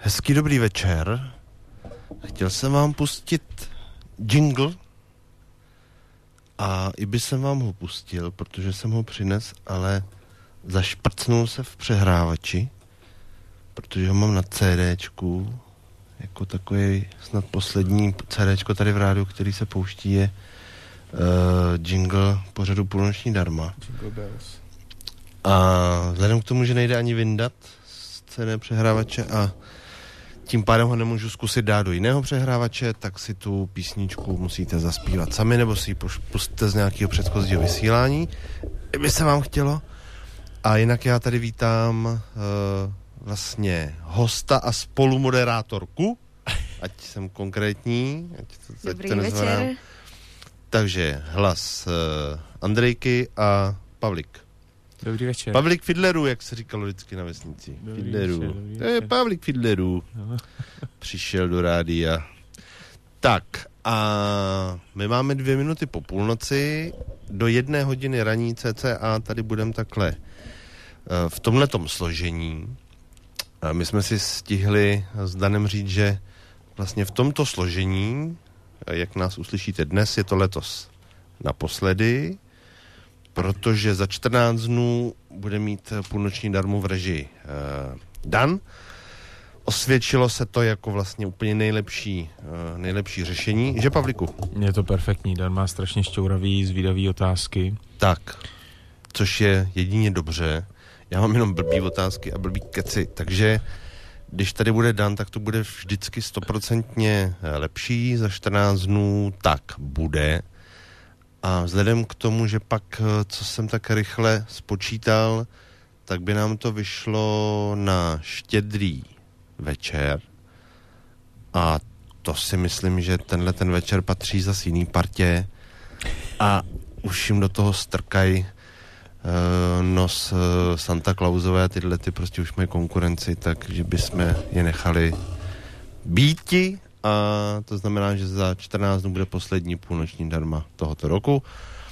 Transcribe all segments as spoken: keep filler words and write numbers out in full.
Hezký dobrý večer. Chtěl jsem vám pustit jingle a i by jsem vám ho pustil, protože jsem ho přines, ale zašprcnul se v přehrávači, protože ho mám na CDčku, jako takový snad poslední CDčko tady v rádiu, který se pouští, je uh, jingle pořadu Půlnoční darma. Jingle bells. A vzhledem k tomu, že nejde ani vyndat z C D přehrávače a tím pádem ho nemůžu zkusit dát do jiného přehrávače, tak si tu písničku musíte zaspívat sami, nebo si ji pustíte z nějakého předchozího vysílání, kdyby se vám chtělo. A jinak já tady vítám uh, vlastně hosta a spolumoderátorku, ať jsem konkrétní, ať to, Dobrý to večer. Takže hlas uh, Andrejky a Pavlik. Dobrý večer. Pavlik Fidlerů, jak se říkalo vždycky na vesnici. Dobrý Fidlerů. večer, dobrý To je večer. Pavlik Fidlerů. No. Přišel do rádia. Tak a my máme dvě minuty po půlnoci. Do jedné hodiny raní cca tady budeme takhle v tomhletom složení. My jsme si stihli s Danem říct, že vlastně v tomto složení, jak nás uslyšíte dnes, je to letos naposledy, protože za čtrnáct dnů bude mít Půlnoční darmu v režii uh, Dan. Osvědčilo se to jako vlastně úplně nejlepší, uh, nejlepší řešení. Že, Pavliku? Je to perfektní, Dan má strašně šťouravý, zvídavý otázky. Tak, což je jedině dobře. Já mám jenom blbý otázky a blbý keci, takže když tady bude Dan, tak to bude vždycky stoprocentně lepší. Za čtrnáct dnů tak bude. A vzhledem k tomu, že pak, co jsem tak rychle spočítal, tak by nám to vyšlo na Štědrý večer. A to si myslím, že tenhle ten večer patří zas jiný partě. A už jim do toho strkají uh, nos uh, Santa Clausové, tyhle ty prostě už mají konkurenci, takže bychom je nechali býti. A to znamená, že za čtrnáct dnů bude poslední Půlnoční darma tohoto roku.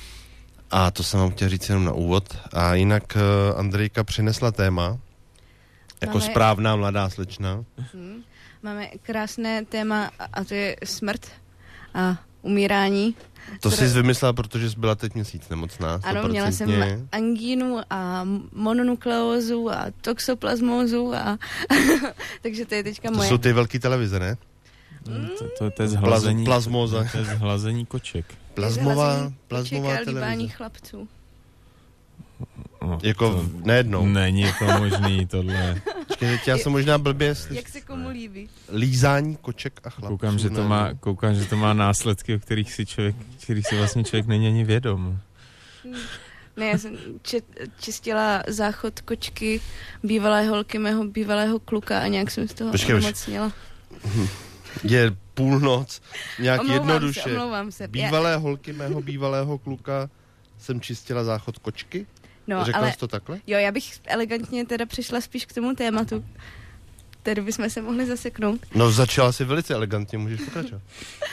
A to jsem vám chtěl říct jenom na úvod. A jinak uh, Andrejka přinesla téma, jako Máme... správná mladá slečna. Hmm. Máme krásné téma a to je smrt a umírání. To které... jsi vymyslela, protože jsi byla teď měsíc nemocná. Ano, měla jsem angínu a mononukleózu a toxoplasmózu a takže to je teďka to moje. To jsou ty velký televize, ne? Mm. To, to, to je zhlazení, Plazmóza. to je zhlazení koček. Plazmová, plazmová líbání televize. chlapců. No, Jako to nejednou. není to možný, tohle. Počkej, já jsem možná blbě slyš... Jak se komu líbí? Lízání koček a chlapců. Koukám, že to má, koukám, že to má následky, o kterých si člověk, kterých si vlastně člověk není ani vědom. Ne, já jsem čet, čistila záchod kočky bývalé holky mého bývalého kluka a nějak jsem z toho onemocněla. Je půlnoc, nějak Omlouvám jednoduše. se, omlouvám se. Bývalé holky mého bývalého kluka jsem čistila záchod kočky? No, Řekla ale, jsi to takhle? Jo, já bych elegantně teda přišla spíš k tomu tématu. Tady bychom se mohli zaseknout. No, začala si velice elegantně, můžeš pokračovat.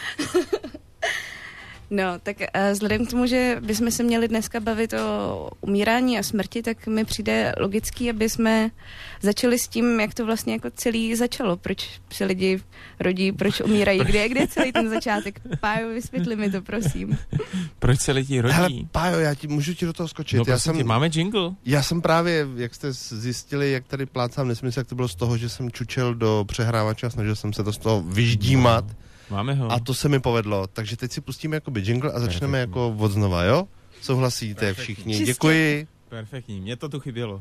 No, tak uh, vzhledem k tomu, že bychom se měli dneska bavit o umírání a smrti, tak mi přijde logický, aby jsme začali s tím, jak to vlastně jako celý začalo. Proč se lidi rodí, proč umírají, kde, kde je celý ten začátek? Pájo, vysvětli mi to, prosím. Proč se lidi rodí? Hele, Pájo, já ti, můžu ti do toho skočit. No, já jsem, jsem, máme jingle. Já jsem právě, jak jste zjistili, jak tady plácám nesmysl, jak to bylo z toho, že jsem čučel do přehrávače a snažil jsem se to z toho vyždímat. Máme ho. A to se mi povedlo, takže teď si pustíme jakoby jingle a začneme Perfektní. jako od znova, jo? Souhlasíte Perfektní. všichni? Čistě. Děkuji. Perfektní, mně to tu chybělo.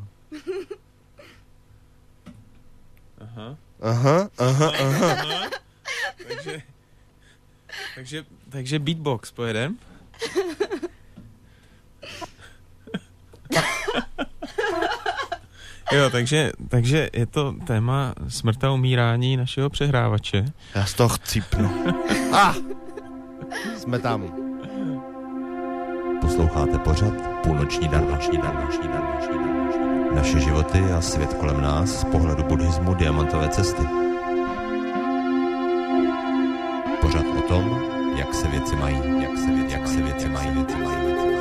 Aha. Aha, aha, aha. Aha. takže, takže, takže beatbox pojedem. Jo, takže, takže je to téma smrt a umírání našeho přehrávače. Já z toho chcípnu. Ah! Jsme tam. Posloucháte pořad Půlnoční darma, noční darma, noční darma, noční darma, noční darma. Naše životy a svět kolem nás z pohledu buddhismu diamantové cesty. Pořad o tom, jak se věci mají, jak se věci, jak se věci mají, věci mají, věci mají.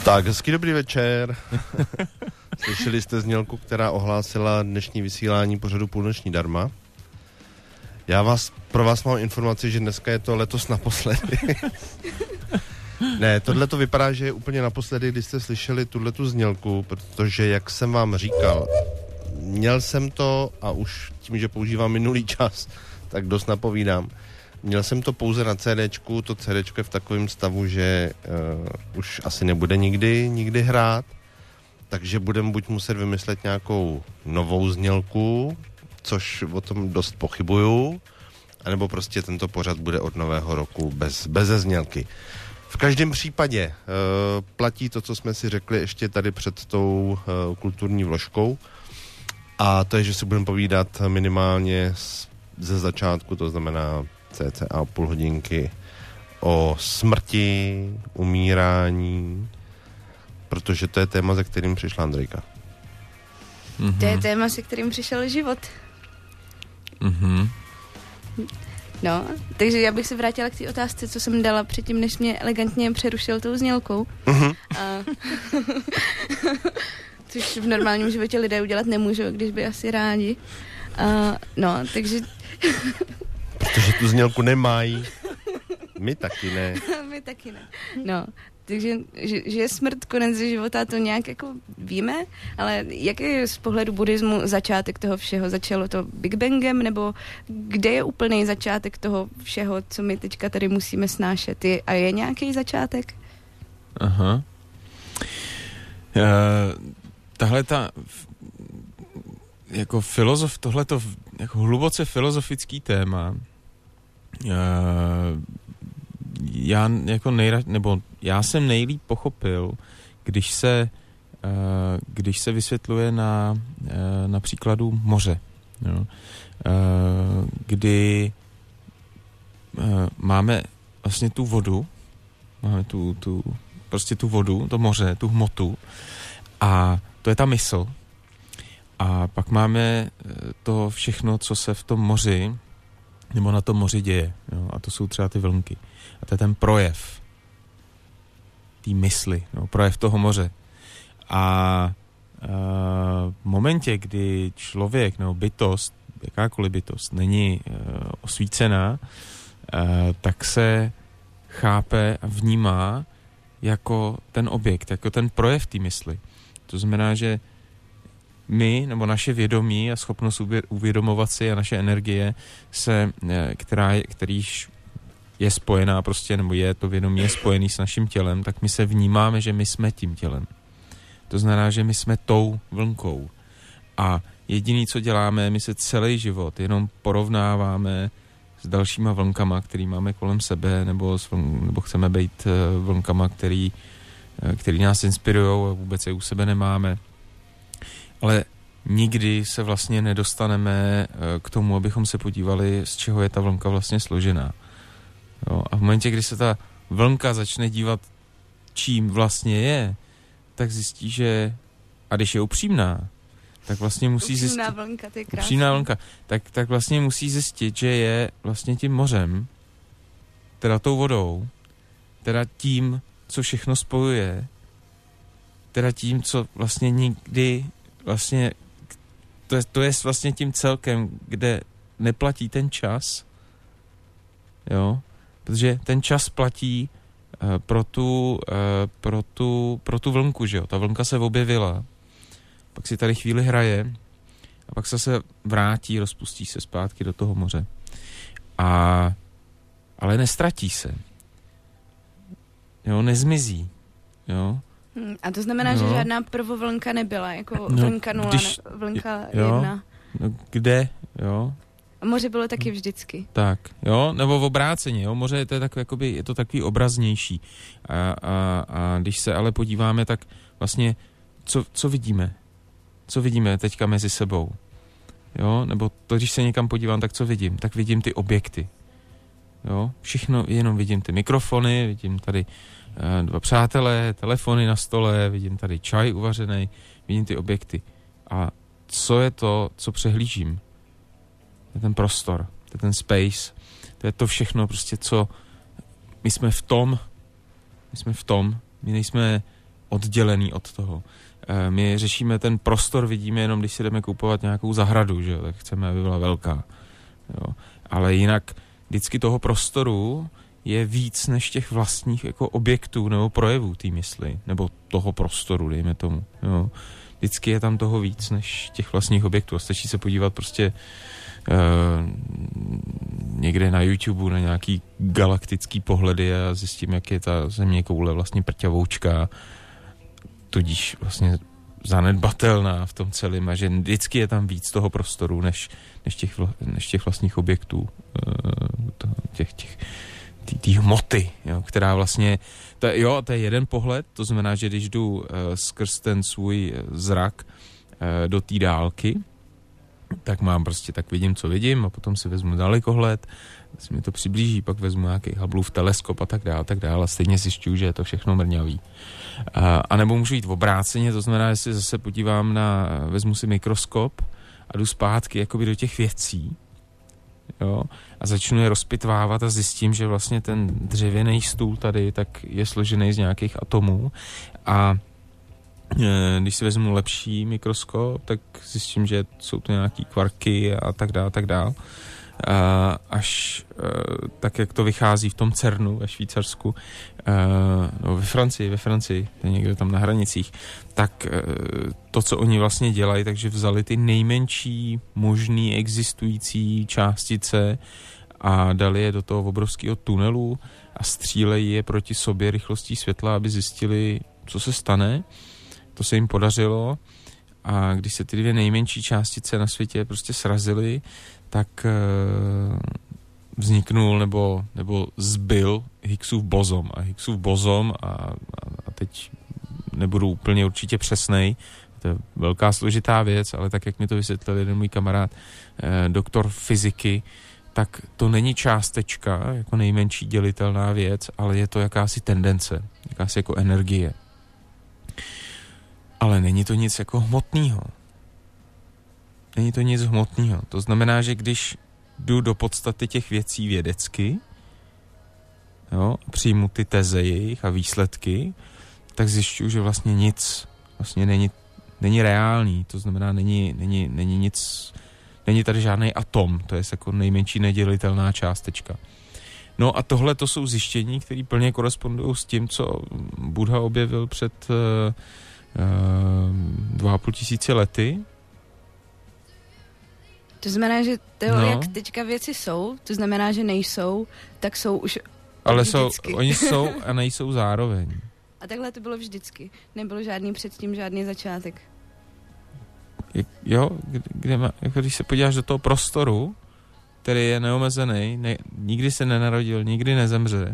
Tak, hezký dobrý večer. Slyšeli jste znělku, která ohlásila dnešní vysílání pořadu Půlnoční darma. Já vás, pro vás mám informaci, že dneska je to letos naposledy. Ne, tohle to vypadá, že je úplně naposledy, když jste slyšeli tuhletu znělku, protože, jak jsem vám říkal, měl jsem to, a už tím, že používám minulý čas, tak dost napovídám, měl jsem to pouze na CDčku, to CDčko je v takovém stavu, že uh, už asi nebude nikdy, nikdy hrát, takže budeme buď muset vymyslet nějakou novou znělku, což o tom dost pochybuju, anebo prostě tento pořad bude od nového roku bez, bez znělky. V každém případě uh, platí to, co jsme si řekli ještě tady před tou uh, kulturní vložkou, a to je, že si budeme povídat minimálně z, ze začátku, to znamená cca půl hodinky, o smrti, umírání, protože to je téma, se kterým přišla Andrejka. Mm-hmm. To je téma, se kterým přišel život. Mhm. No, takže já bych se vrátila k té otázce, co jsem dala předtím, než mě elegantně přerušil tou znělkou. Mm-hmm. A což v normálním životě lidé udělat nemůžou, když by asi rádi. A no, takže... Protože tu znělku nemají. My taky ne. My taky ne. No, takže že, že je smrt konec života, to nějak jako víme, ale jaký je z pohledu buddhismu začátek toho všeho? Začalo to Big Bangem, nebo kde je úplný začátek toho všeho, co my teďka tady musíme snášet? Je, a je nějaký začátek? Aha. Uh, tahle ta jako filozof, tohleto jako hluboce filozofický téma, uh, já jako nejra, nebo já jsem nejlíp pochopil, když se, uh, když se vysvětluje na, uh, na příkladu moře. Jo. Uh, kdy uh, máme vlastně tu vodu, máme tu, tu, prostě tu vodu, to moře, tu hmotu, a to je ta mysl. A pak máme to všechno, co se v tom moři nebo na tom moři děje. Jo? A to jsou třeba ty vlnky. A to je ten projev té mysli, no, projev toho moře. A, a v momentě, kdy člověk nebo bytost, jakákoliv bytost, není uh, osvícená, uh, tak se chápe a vnímá jako ten objekt, jako ten projev té mysli. To znamená, že my, nebo naše vědomí a schopnost uvědomovat si a naše energie, se, která je, kterýž je spojená prostě, nebo je to vědomí je spojený s naším tělem, tak my se vnímáme, že my jsme tím tělem. To znamená, že my jsme tou vlnkou. A jediný, co děláme, my se celý život jenom porovnáváme s dalšíma vlnkama, který máme kolem sebe, nebo, s, nebo chceme být vlnkama, který, který nás inspirujou a vůbec je u sebe nemáme. Ale nikdy se vlastně nedostaneme k tomu, abychom se podívali, z čeho je ta vlnka vlastně složená. Jo? A v momentě, kdy se ta vlnka začne dívat, čím vlastně je, tak zjistí, že, a když je upřímná, tak vlastně musí upřímná zjistit... Vlnka, to je krásný. Upřímná vlnka. Tak, tak vlastně musí zjistit, že je vlastně tím mořem, teda tou vodou, teda tím, co všechno spojuje, teda tím, co vlastně nikdy vlastně, to je, to je vlastně tím celkem, kde neplatí ten čas, jo, protože ten čas platí uh, pro, tu, uh, pro, tu, pro tu vlnku, že jo, ta vlnka se objevila, pak si tady chvíli hraje a pak se se vrátí, rozpustí se zpátky do toho moře. A, ale nestratí se. Jo, nezmizí, jo. Hmm, a to znamená, no. že žádná prvovlnka nebyla, jako no, vlnka nula, když, vlnka jo, jedna. No, kde, jo? A moře bylo taky vždycky. Tak, jo, nebo v obráceně, jo, moře je to, takový, jakoby, je to takový obraznější. A, a, a když se ale podíváme, tak vlastně, co, co vidíme? Co vidíme teďka mezi sebou? Jo, nebo to, když se někam podívám, tak co vidím? Tak vidím ty objekty. Jo, všechno, jenom vidím ty mikrofony, vidím tady uh, dva přátelé, telefony na stole, vidím tady čaj uvařený, vidím ty objekty. A co je to, co přehlížím? To je ten prostor, to je ten space, to je to všechno prostě, co my jsme v tom, my jsme v tom, my nejsme oddělený od toho. My řešíme ten prostor, vidíme jenom, když si jdeme kupovat nějakou zahradu, že jo, tak chceme, aby byla velká. Jo. Ale jinak vždycky toho prostoru je víc než těch vlastních jako objektů nebo projevů té mysli, nebo toho prostoru, dejme tomu. Jo. Vždycky je tam toho víc než těch vlastních objektů. A stačí se podívat prostě uh, někde na YouTube na nějaký galaktický pohledy a zjistím, jak je ta země koule vlastně prťavoučka, tudíž vlastně zanedbatelná v tom celém a že vždycky je tam víc toho prostoru než, než, těch, vla, než těch vlastních objektů, uh, těch, těch té hmoty, jo, která vlastně, to, jo, to je jeden pohled, to znamená, že když jdu uh, skrz ten svůj zrak uh, do té dálky, tak mám prostě, tak vidím, co vidím a potom si vezmu dalekohled, si mi to přiblíží, pak vezmu nějaký Hubbleův teleskop a tak dále, tak dále a stejně zjišťuju, že je to všechno mrňavý. Uh, a nebo můžu jít v obráceně, to znamená, že si zase podívám na, vezmu si mikroskop a jdu zpátky jakoby do těch věcí, jo, a začnu je rozpitvávat a zjistím, že vlastně ten dřevěný stůl tady tak je složený z nějakých atomů a e, když si vezmu lepší mikroskop, tak zjistím, že jsou to nějaký kvarky a tak dále, tak dále. A až e, tak, jak to vychází v tom CERNu ve Švýcarsku, e, no ve Francii, ve Francii, to je někde tam na hranicích, tak e, to, co oni vlastně dělají, takže vzali ty nejmenší možný existující částice a dali je do toho obrovského tunelu a střílejí je proti sobě rychlostí světla, aby zjistili, co se stane. To se jim podařilo a když se ty dvě nejmenší částice na světě prostě srazily, tak e, vzniknul nebo, nebo zbyl Higgsův bozon. A Higgsův bozon, a, a, a teď nebudu úplně určitě přesnej, to je velká složitá věc, ale tak, jak mi to vysvětlil jeden můj kamarád, e, doktor fyziky, tak to není částečka, jako nejmenší dělitelná věc, ale je to jakási tendence, jakási jako energie. Ale není to nic jako hmotného. Není to nic hmotného. To znamená, že když jdu do podstaty těch věcí vědecky, jo, přijmu ty teze jejich a výsledky, tak zjišťuju, že vlastně nic vlastně není, není reálný. To znamená, není, není, není nic, není tady žádný atom, to je jako nejmenší nedělitelná částečka. No a tohle to jsou zjištění, které plně korespondují s tím, co Buddha objevil před uh, uh, dva a půl tisíci lety. To znamená, že to, no. jak teďka věci jsou, to znamená, že nejsou, tak jsou už ale jsou, vždycky. oni jsou a nejsou zároveň. A takhle to bylo vždycky. Nebylo žádný předtím, žádný začátek. Jo, kde má, jako když se podíváš do toho prostoru, který je neomezený, ne, nikdy se nenarodil, nikdy nezemře.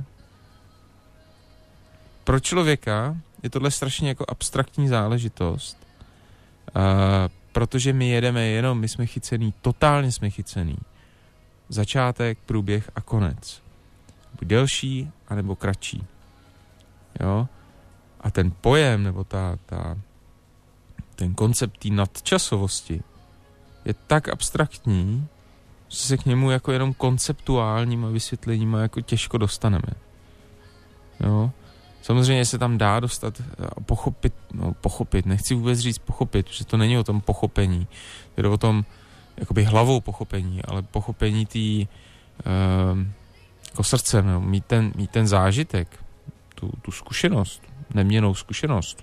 Pro člověka je tohle strašně jako abstraktní záležitost, uh, protože my jedeme jenom, my jsme chycený, totálně jsme chycený. Začátek, průběh a konec. Buď delší, anebo kratší. Jo? A ten pojem, nebo ta, ta, ten koncept té nadčasovosti je tak abstraktní, že se k němu jako jenom konceptuálníma vysvětleníma jako těžko dostaneme. Jo? Samozřejmě se tam dá dostat a pochopit, no pochopit, nechci vůbec říct pochopit, protože to není o tom pochopení, je to o tom jakoby hlavou pochopení, ale pochopení tý uh, jako srdcem, no, mít, ten, mít ten zážitek, tu, tu zkušenost, neměnnou zkušenost.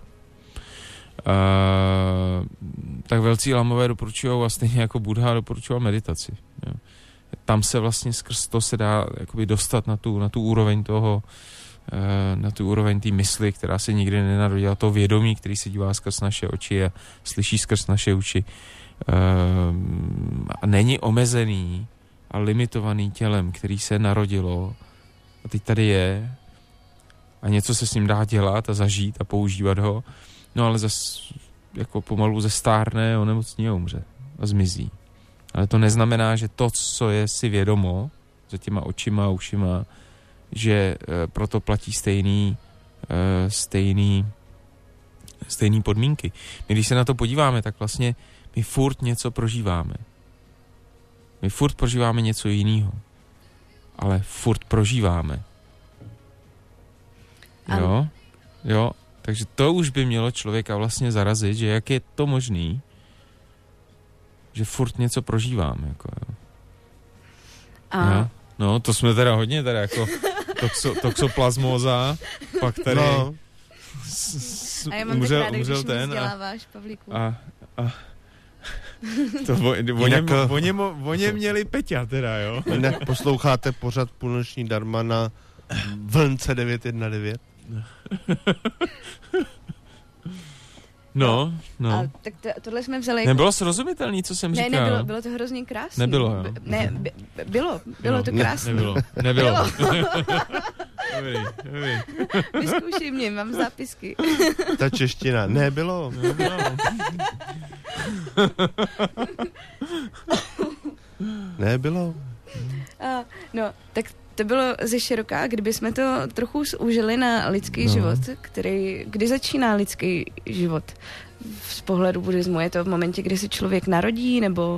Uh, tak velcí lamové doporučují a stejně jako Buddha doporučoval meditaci. Jo. Tam se vlastně skrz to se dá jakoby dostat na tu, na tu úroveň toho, uh, na tu úroveň té mysli, která se nikdy nenarodila, to vědomí, který se dívá skrz naše oči a slyší skrz naše uši. Uh, a není omezený a limitovaný tělem, který se narodilo a teď tady je a něco se s ním dá dělat a zažít a používat ho. No ale zase jako pomalu zestárne, onemocní a umře a zmizí. Ale to neznamená, že to, co je si vědomo za těma očima a ušima, že e, proto platí stejný, e, stejný, stejný podmínky. My když se na to podíváme, tak vlastně my furt něco prožíváme. My furt prožíváme něco jiného. Ale furt prožíváme. Jo? Jo? Takže to už by mělo člověka vlastně zarazit, že jak je to možný, že furt něco prožívám, jako jo. A... Jo? No, to jsme teda hodně teda jako toxo, toxoplasmóza, pak tady no. s, s, a já mám umřel, tak ráda, umřel když ten mi vzděláváš, Pavlíku. a, a to o, o, něm, o, něm, o něm měli Peťa teda, jo. Jinak posloucháte pořad Půlnoční darma na vlnce devět jedna devět. No, no. A tak to, tohle jsme vzali... Nebylo srozumitelný, co jsem ne, říkal. Ne, nebylo, bylo to hrozně krásné. Nebylo, jo. B- ne, by, bylo, bylo no, to krásné. Nebylo, nebylo. Dobrý, dobrý. Vyzkoušej mě, mám zápisky. Ta čeština, nebylo. Nebylo. Nebylo. A, no, tak to bylo ze široká, kdyby jsme to trochu zúžili na lidský no. život, který, kdy začíná lidský život z pohledu buddhismu. Je to v momentě, kdy se člověk narodí, nebo,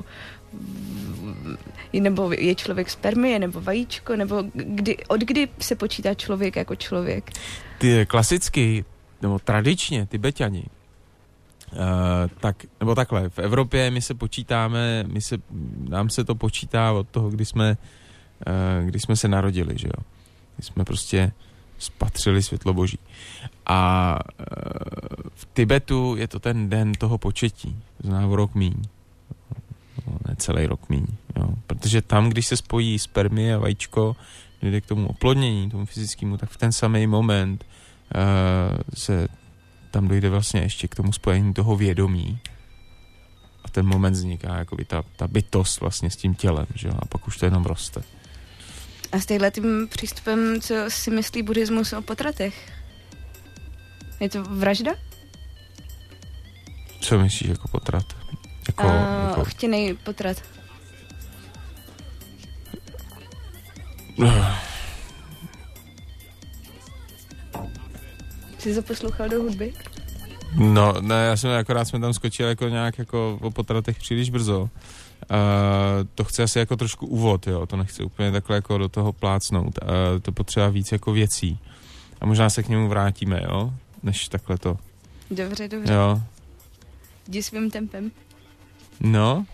nebo je člověk spermie, nebo vajíčko, nebo kdy, od kdy se počítá člověk jako člověk? Ty klasicky, nebo tradičně, Tibetani, uh, tak, nebo takhle, v Evropě my se počítáme, my se, nám se to počítá od toho, kdy jsme když jsme se narodili, že jo. Když jsme prostě spatřili světlo boží. A v Tibetu je to ten den toho početí. To znamená rok míň. No, ne celý rok míň. Jo. Protože tam, když se spojí spermie a vajíčko, jde k tomu oplodnění, tomu fyzickému, tak v ten samý moment uh, se tam dojde vlastně ještě k tomu spojení toho vědomí. A ten moment vzniká jakoby ta, ta bytost vlastně s tím tělem, že jo. A pak už to jenom roste. A s tím přístupem, co si myslí buddhismus o potratech? Je to vražda? Co myslíš jako potrat? Jako, A, jako... chtěnej potrat. Jsi zaposlouchal do hudby? No, ne, já jsem akorát jsme tam skočili jako nějak jako o potratech příliš brzo. Uh, to chce asi jako trošku úvod, jo, to nechci úplně takhle jako do toho plácnout. Uh, to potřeba víc jako věcí. A možná se k němu vrátíme, jo, než takhle to. Dobře, dobře. Jo. Jdi svým tempem. No.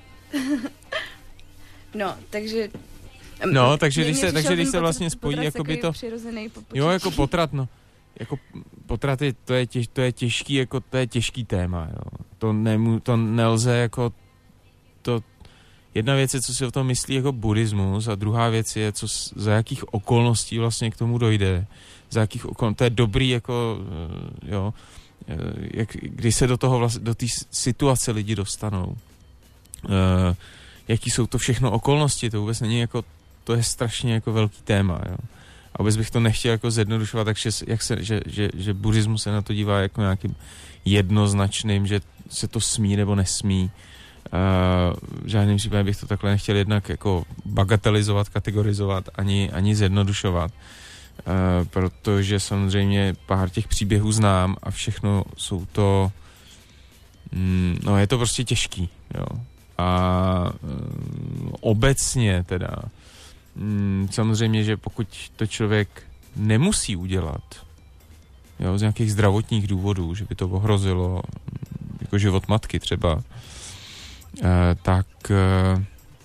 no, takže... No, takže když se, takže když se vlastně spojí jakoby to... Jo, jako potrat, no. Jako potraty, to je, těž, to je těžký, jako to je těžký téma, jo. To, nemů, to nelze jako to, jedna věc je, co si o tom myslí jako buddhismus a druhá věc je, co, za jakých okolností vlastně k tomu dojde. Za jakých okolností, to je dobrý jako, jo, jak, když se do toho vlastně, do té situace lidi dostanou. Uh, jaký jsou to všechno okolnosti, to vůbec není jako, to je strašně jako velký téma, jo. A vůbec bych to nechtěl jako zjednodušovat, takže jak se, že, že, že buddhismus se na to dívá jako nějakým jednoznačným, že se to smí nebo nesmí. Uh, v žádném případě bych to takhle nechtěl jednak jako bagatelizovat, kategorizovat, ani, ani zjednodušovat. Uh, protože samozřejmě pár těch příběhů znám a všechno jsou to mm, no je to prostě těžký, jo. A uh, obecně teda mm, samozřejmě, že pokud to člověk nemusí udělat, jo, z nějakých zdravotních důvodů, že by to ohrozilo jako život matky třeba, Uh, tak uh,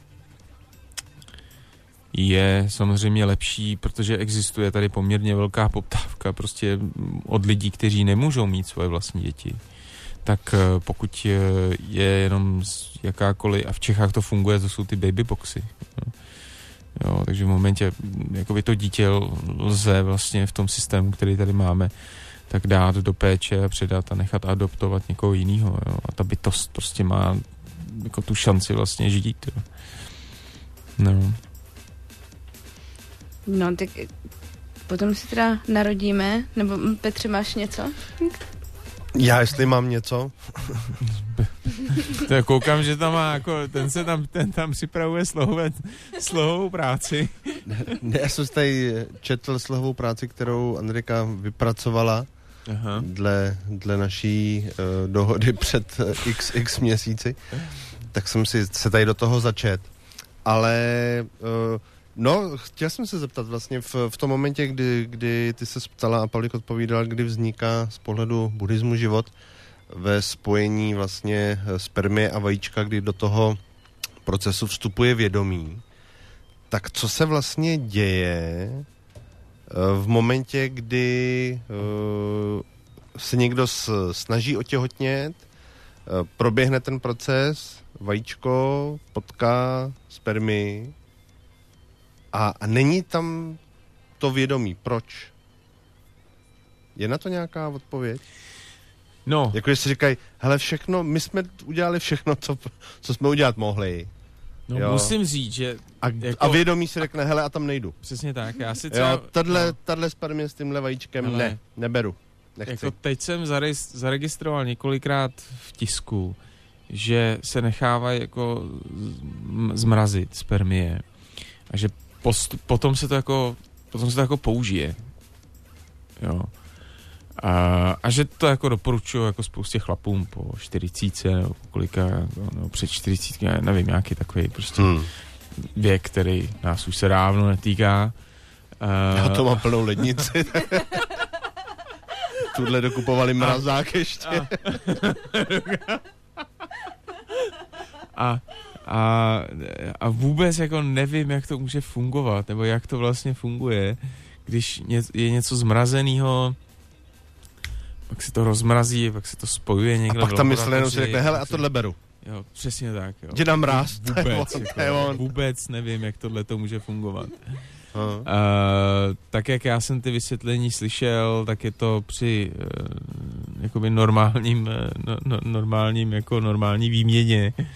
je samozřejmě lepší, protože existuje tady poměrně velká poptávka prostě od lidí, kteří nemůžou mít svoje vlastní děti. Tak uh, pokud je jenom jakákoliv, a v Čechách to funguje, to jsou ty babyboxy. Jo. Jo, takže v momentě, jakoby to dítě lze vlastně v tom systému, který tady máme, tak dát do péče a předat a nechat adoptovat někoho jiného. A ta bytost prostě má jako tu šanci vlastně žít. Jo. No. No, tak potom si teda narodíme, nebo Petře, máš něco? Já, jestli mám něco? To koukám, že tam má, jako, ten se tam, ten tam připravuje slohové, slohovou práci. Ne, já jsem tady četl slohovou práci, kterou Andrika vypracovala. Aha. Dle, dle naší uh, dohody před uh, x, x měsíci, tak jsem si se tady do toho začet. Ale uh, No, chtěl jsem se zeptat vlastně v, v tom momentě, kdy, kdy ty se ptala a Pavlík odpovídal, kdy vzniká z pohledu buddhismu život ve spojení vlastně spermie a vajíčka, kdy do toho procesu vstupuje vědomí. Tak co se vlastně děje v momentě, kdy se někdo snaží otěhotnět, proběhne ten proces, vajíčko potká spermii a, a není tam to vědomí. Proč? Je na to nějaká odpověď? No. Jako, že si říkají, hele, všechno, my jsme udělali všechno, co, co jsme udělat mohli. No, jo. musím říct, že... A, jako, a vědomí si řekne, hele, a tam nejdu. Přesně tak, já si třeba... Jo, tato, no. tato spermie s tímhle vajíčkem, hele, ne, neberu. Nechci. Jako teď jsem zaregistroval několikrát v tisku, že se nechávají jako zmrazit spermie a že postup, potom se to jako potom se to jako použije. Jo. A, a že to jako doporučuju jako spoustě chlapům po čtyřicítce nebo kolika, nebo před čtyřicítky, nevím, nějaký takový prostě hmm. věk, který nás už se dávno netýká. Já to mám plnou lednici. Tuhle dokupovali mrazák a, ještě. A, a, a vůbec jako nevím, jak to může fungovat, nebo jak to vlastně funguje, když je něco zmrazenýho, pak se to rozmrazí, pak se to spojuje někde. A pak tam myslenou si řekne, hele, a tohle beru. Jo, přesně tak. Jo. Děda mráz, vůbec, jako, vůbec nevím, jak tohle to může fungovat. Uh, uh, tak jak já jsem ty vysvětlení slyšel, tak je to při uh, jakoby normálním, no, no, normálním jako normální výměně, uh,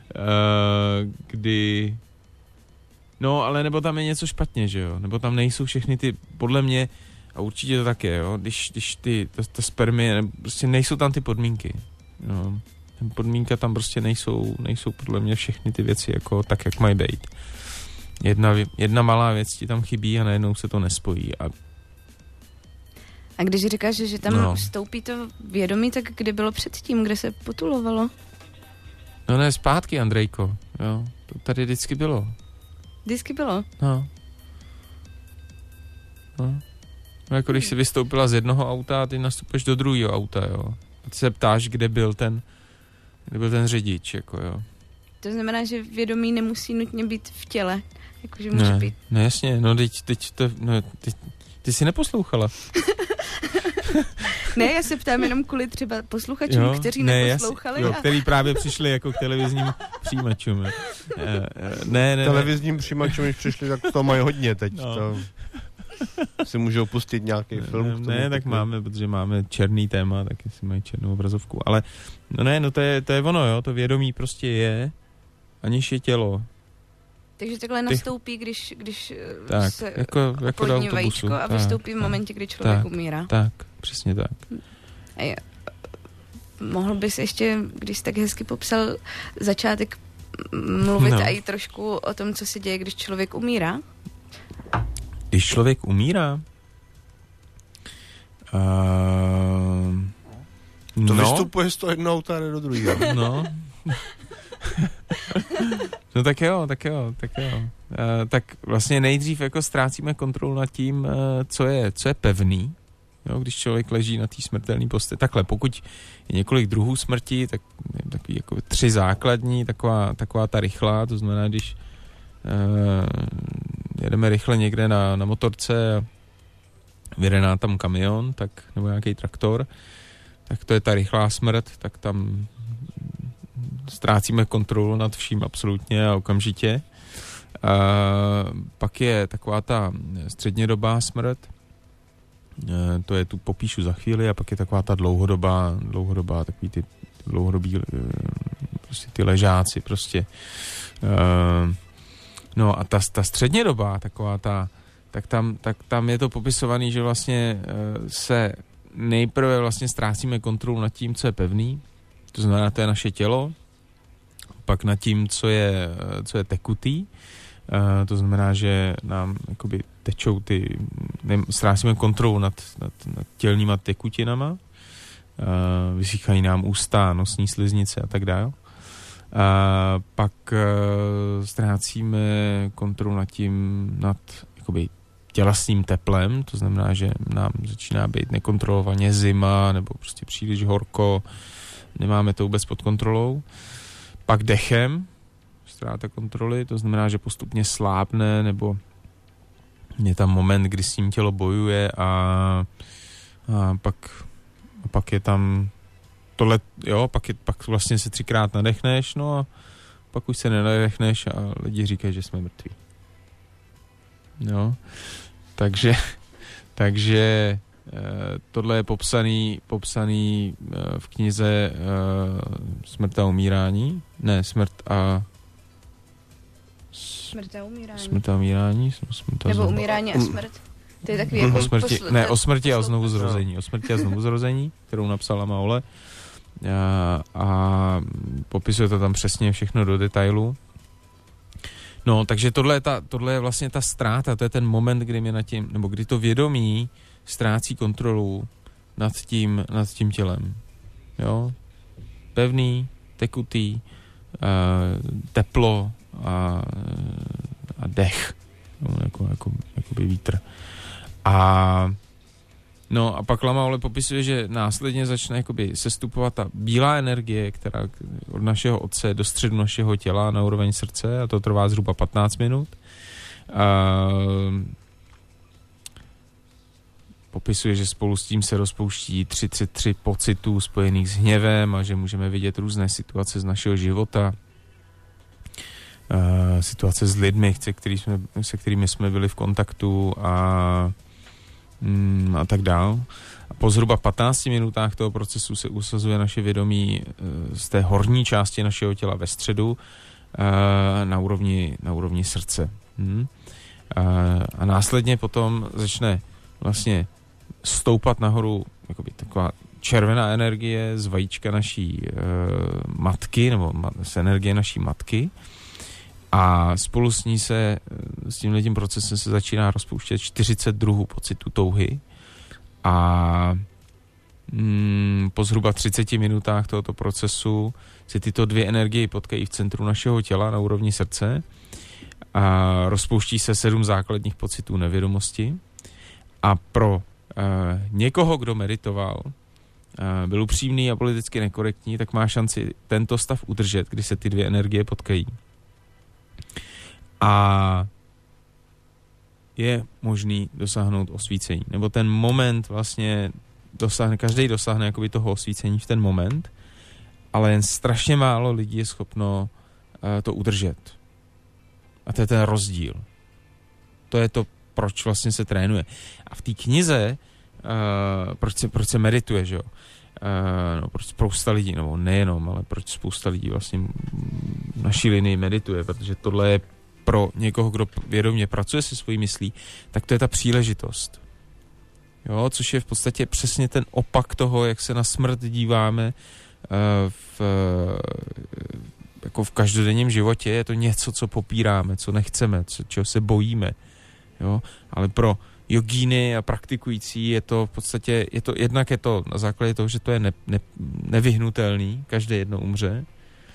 kdy no, ale nebo tam je něco špatně, že jo, nebo tam nejsou všechny ty, podle mě, a určitě to tak je, jo, když, když ty, ta, ta spermie, prostě nejsou tam ty podmínky, jo, ten podmínka tam prostě nejsou, nejsou podle mě všechny ty věci jako tak, jak mají být. Jedna, jedna malá věc ti tam chybí a najednou se to nespojí. A, a když říkáš, že, že tam no. vstoupí to vědomí, tak kdy bylo předtím, kde se potulovalo? No ne, zpátky, Andrejko. Jo, to tady vždycky bylo. Vždycky bylo? No. No. No jako když jsi vystoupila z jednoho auta a ty nastupuješ do druhého auta, jo. A ty se ptáš, kde byl ten, kde byl ten řidič, jako jo. To znamená, že vědomí nemusí nutně být v těle. Jakože může ne, být. No jasně, no teď, teď to, no, teď, ty jsi neposlouchala. Ne, já se ptám jenom kvůli třeba posluchačům, jo, kteří ne, neposlouchali. Jas, jo, a... který právě přišli jako k televizním přijímačům. Ne, ne, ne. Televizním přijímačům, když přišli, tak to mají hodně teď. No. To si můžou pustit nějaký film. Ne, ne tak máme, protože máme černý téma, tak si mají černou obrazovku. Ale no ne, no to je, to je ono, jo, to vědomí prostě je, aniž je tělo. Takže takhle nastoupí, když, když tak, se jako, jako oplodní vajíčko a tak, vystoupí v momentě, kdy člověk tak, umírá. Tak, přesně tak. A je, mohl bys ještě, když jsi tak hezky popsal začátek, mluvit no. i trošku o tom, co se děje, když člověk umírá? Když člověk umírá? Uh, to no. vystupuje z toho jednoho auta, ne do druhého. No. No tak jo, tak jo, tak jo. Uh, tak vlastně nejdřív jako ztrácíme kontrolu nad tím, uh, co je, co je pevný, jo, když člověk leží na té smrtelné posteli. Takhle, pokud je několik druhů smrti, tak takový jako tři základní, taková, taková ta rychlá, to znamená, když uh, jedeme rychle někde na, na motorce a vyjede nám tam kamion, tak, nebo nějaký traktor, tak to je ta rychlá smrt, tak tam ztrácíme kontrolu nad vším absolutně a okamžitě. A pak je taková ta střednědobá smrt, e, to je tu popíšu za chvíli, a pak je taková ta dlouhodobá, dlouhodobá, takový ty dlouhodobí, e, prostě ty ležáci, prostě. E, no a ta, ta střednědobá, taková ta, tak tam, tak tam je to popisovaný, že vlastně e, se nejprve vlastně ztrácíme kontrolu nad tím, co je pevný, to znamená, to je naše tělo, pak nad tím, co je, co je tekutý, uh, to znamená, že nám jakoby tečou ty, ne, ztrácíme kontrolu nad, nad, nad tělníma tekutinama, uh, vysychají nám ústa, nosní sliznice a tak dále. A pak uh, ztrácíme kontrolu nad tím, nad jakoby tělesným teplem, to znamená, že nám začíná být nekontrolovaně zima nebo prostě příliš horko, nemáme to vůbec pod kontrolou. Pak dechem, ztráta kontroly, to znamená, že postupně slábne, nebo je tam moment, kdy s ním tělo bojuje a, a, pak, a pak je tam tohle, jo, pak, je, pak vlastně se třikrát nadechneš, no a pak už se nenadechneš a lidi říkají, že jsme mrtví. Jo, takže, takže tohle je popsaný, popsaný v knize Smrt a umírání. Ne, smrt a... Smrt a umírání. Smrt a umírání. Smrt a Nebo znovu... umírání a smrt. To je takový jako... O smrti, posl- ne, o smrti a znovu zrození. O smrti a znovu zrození, kterou napsala Maole. A, a popisuje to tam přesně všechno do detailu. No, takže tohle je, ta, tohle je vlastně ta ztráta, to je ten moment, kdy mě nad tím, nebo kdy to vědomí ztrácí kontrolu nad tím, nad tím tělem. Jo? Pevný, tekutý, uh, teplo a, a dech. No, jako, jako, jakoby vítr. A no a pak Lamaole popisuje, že následně začne jakoby sestupovat ta bílá energie, která od našeho otce do středu našeho těla na úroveň srdce, a to trvá zhruba patnáct minut. A popisuje, že spolu s tím se rozpouští třicet tři pocitů spojených s hněvem a že můžeme vidět různé situace z našeho života. Uh, situace s lidmi, se, který jsme, se kterými jsme byli v kontaktu a, mm, a tak dál. A po zhruba patnácti minutách toho procesu se usazuje naše vědomí uh, z té horní části našeho těla ve středu uh, na úrovni, na úrovni srdce. Hmm. Uh, a následně potom začne vlastně stoupat nahoru jakoby taková červená energie z vajíčka naší uh, matky, nebo ma- z energie naší matky. A spolu s ní se, s tímhle tím procesem se začíná rozpouštět čtyřicet druhů pocitu touhy. A mm, po zhruba třiceti minutách tohoto procesu se tyto dvě energie potkají v centru našeho těla na úrovni srdce a rozpouští se sedm základních pocitů nevědomosti. A pro Uh, někoho, kdo meditoval, uh, byl upřímný a politicky nekorektní, tak má šanci tento stav udržet, kdy se ty dvě energie potkají. A je možný dosáhnout osvícení. Nebo ten moment vlastně dosáhne, každý dosáhne jakoby toho osvícení v ten moment, ale jen strašně málo lidí je schopno uh, to udržet. A to je ten rozdíl. To je to, proč vlastně se trénuje. A v té knize, uh, proč, se, proč se medituje, že jo? Uh, no, proč spousta lidí, nebo nejenom, ale proč spousta lidí vlastně naší linii medituje, protože tohle je pro někoho, kdo vědomě pracuje se svojí myslí, tak to je ta příležitost. Jo, což je v podstatě přesně ten opak toho, jak se na smrt díváme uh, v, uh, jako v každodenním životě. Je to něco, co popíráme, co nechceme, co, čeho se bojíme. Jo? Ale pro jogíny a praktikující je to v podstatě, je to, jednak je to na základě toho, že to je ne, ne, nevyhnutelný, každé jedno umře.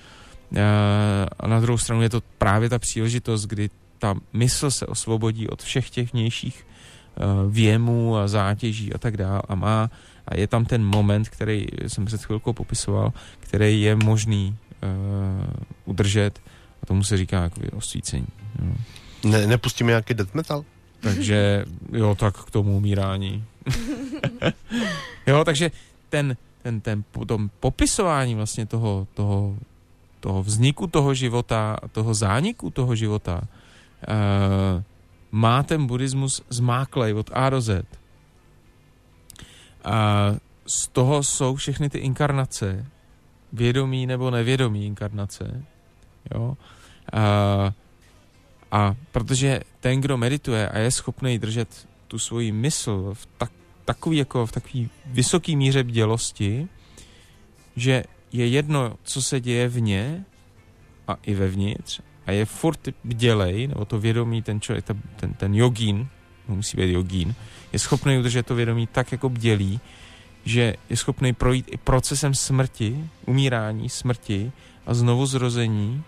A na druhou stranu je to právě ta příležitost, kdy ta mysl se osvobodí od všech těch vnějších věmů a zátěží a tak dále a má, a je tam ten moment, který jsem před chvilkou popisoval, který je možný uh, udržet, a tomu se říká jako osvícení. Jo. Ne, nepustíme nějaký death metal? Takže jo, tak k tomu umírání. Jo, takže ten, ten, ten potom popisování vlastně toho, toho, toho vzniku toho života, toho zániku toho života uh, má ten buddhismus zmáklej od A do Z. A z toho jsou všechny ty inkarnace, vědomí nebo nevědomí inkarnace. Jo. A A protože ten, kdo medituje a je schopný držet tu svoji mysl v tak, takový jako v takový vysoký míře bdělosti, že je jedno, co se děje vně a i vevnitř, a je furt bdělej, nebo to vědomí, ten člověk, ten, ten jogín, musí být jogín, je schopný udržet to vědomí tak jako bdělý, že je schopný projít i procesem smrti, umírání, smrti, a znovu zrození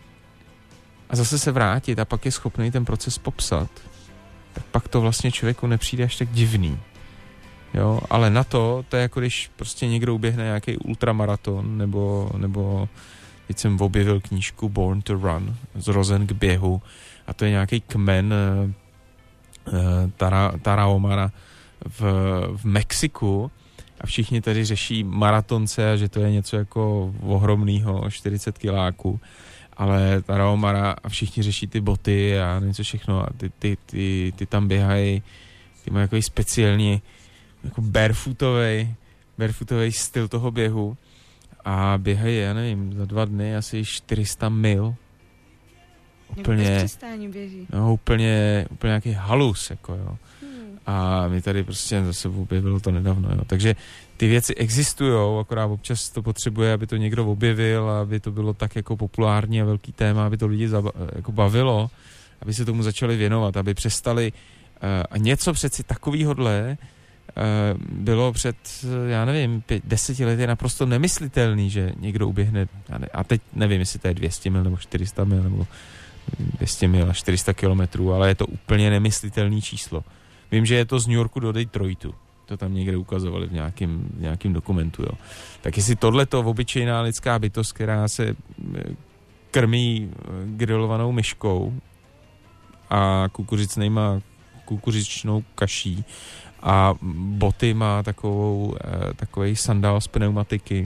a zase se vrátit a pak je schopný ten proces popsat, tak pak to vlastně člověku nepřijde až tak divný. Jo, ale na to, to je jako když prostě někdo uběhne nějaký ultramaraton, nebo, nebo teď jsem objevil knížku Born to Run, Zrozen k běhu, a to je nějaký kmen uh, Tara, Tarahumara v, v Mexiku a všichni tady řeší maratonce a že to je něco jako ohromného, čtyřicet kiláků, ale Tarahumara a všichni řeší ty boty a něco všechno a ty, ty, ty, ty tam běhají, ty mají takový speciální jako barefootovej, barefootovej styl toho běhu a běhají, já nevím, za dva dny asi čtyři sta mil. Úplně, no, úplně, úplně nějaký halus, jako jo. Hmm. A my tady prostě zase objevilo to nedávno, jo. Takže ty věci existujou, akorát občas to potřebuje, aby to někdo objevil, aby to bylo tak jako populární a velký téma, aby to lidi zaba- jako bavilo, aby se tomu začali věnovat, aby přestali uh, a něco přeci takovýhodle Uh, bylo před, já nevím, pět, deseti let je naprosto nemyslitelný, že někdo uběhne, a teď nevím, jestli to je dvě stě mil nebo čtyři sta mil, nebo dvě stě mil a čtyři sta kilometrů, ale je to úplně nemyslitelný číslo. Vím, že je to z New Yorku do Detroitu. To tam někde ukazovali v nějakém, v nějakém dokumentu, jo. Tak jestli tohleto obyčejná lidská bytost, která se krmí grilovanou myškou a kukuřicnejma, kukuřičnou kaší a boty má takovou, takovej sandál z pneumatiky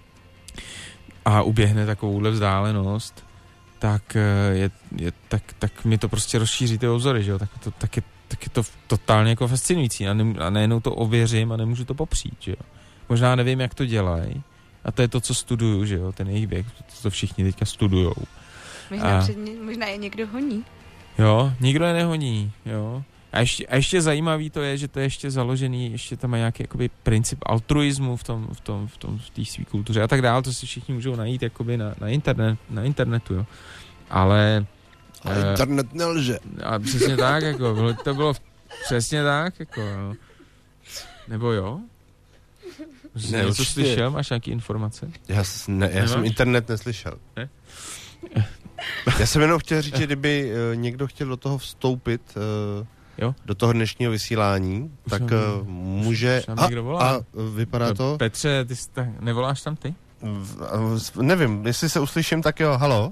a uběhne takovouhle vzdálenost, tak, je, je, tak, tak mi to prostě rozšíří ty obzory, že jo? Tak, to, tak, je, tak je to totálně jako fascinující a, ne, a nejenom to ověřím a nemůžu to popřít, že jo? Možná nevím, jak to dělají a to je to, co studuju, že jo? Ten jejich běh, to, to všichni teďka studujou. Možná, a, předně, možná je někdo honí. Jo, nikdo je nehoní, jo. A ještě, a ještě zajímavý to je, že to je ještě založený, ještě tam má nějaký jakoby princip altruismu v tom, v tom, v tom, v té své kultuře a tak dále, to si všichni můžou najít jakoby na, na, internet, na internetu, jo. Ale... A uh, internet nelže. A přesně tak, jako, bylo, to bylo přesně tak, jako, jo. Nebo jo? Ne, něco slyšel? Máš nějaký informace? Já, ne, já jsem internet neslyšel. Ne? Já jsem jenom chtěl říct, že kdyby uh, někdo chtěl do toho vstoupit, uh, jo? do toho dnešního vysílání, už tak uh, může... A, a vypadá to... Petře, ty jsi ta, nevoláš tam ty? V, nevím, jestli se uslyším, tak jo, halo?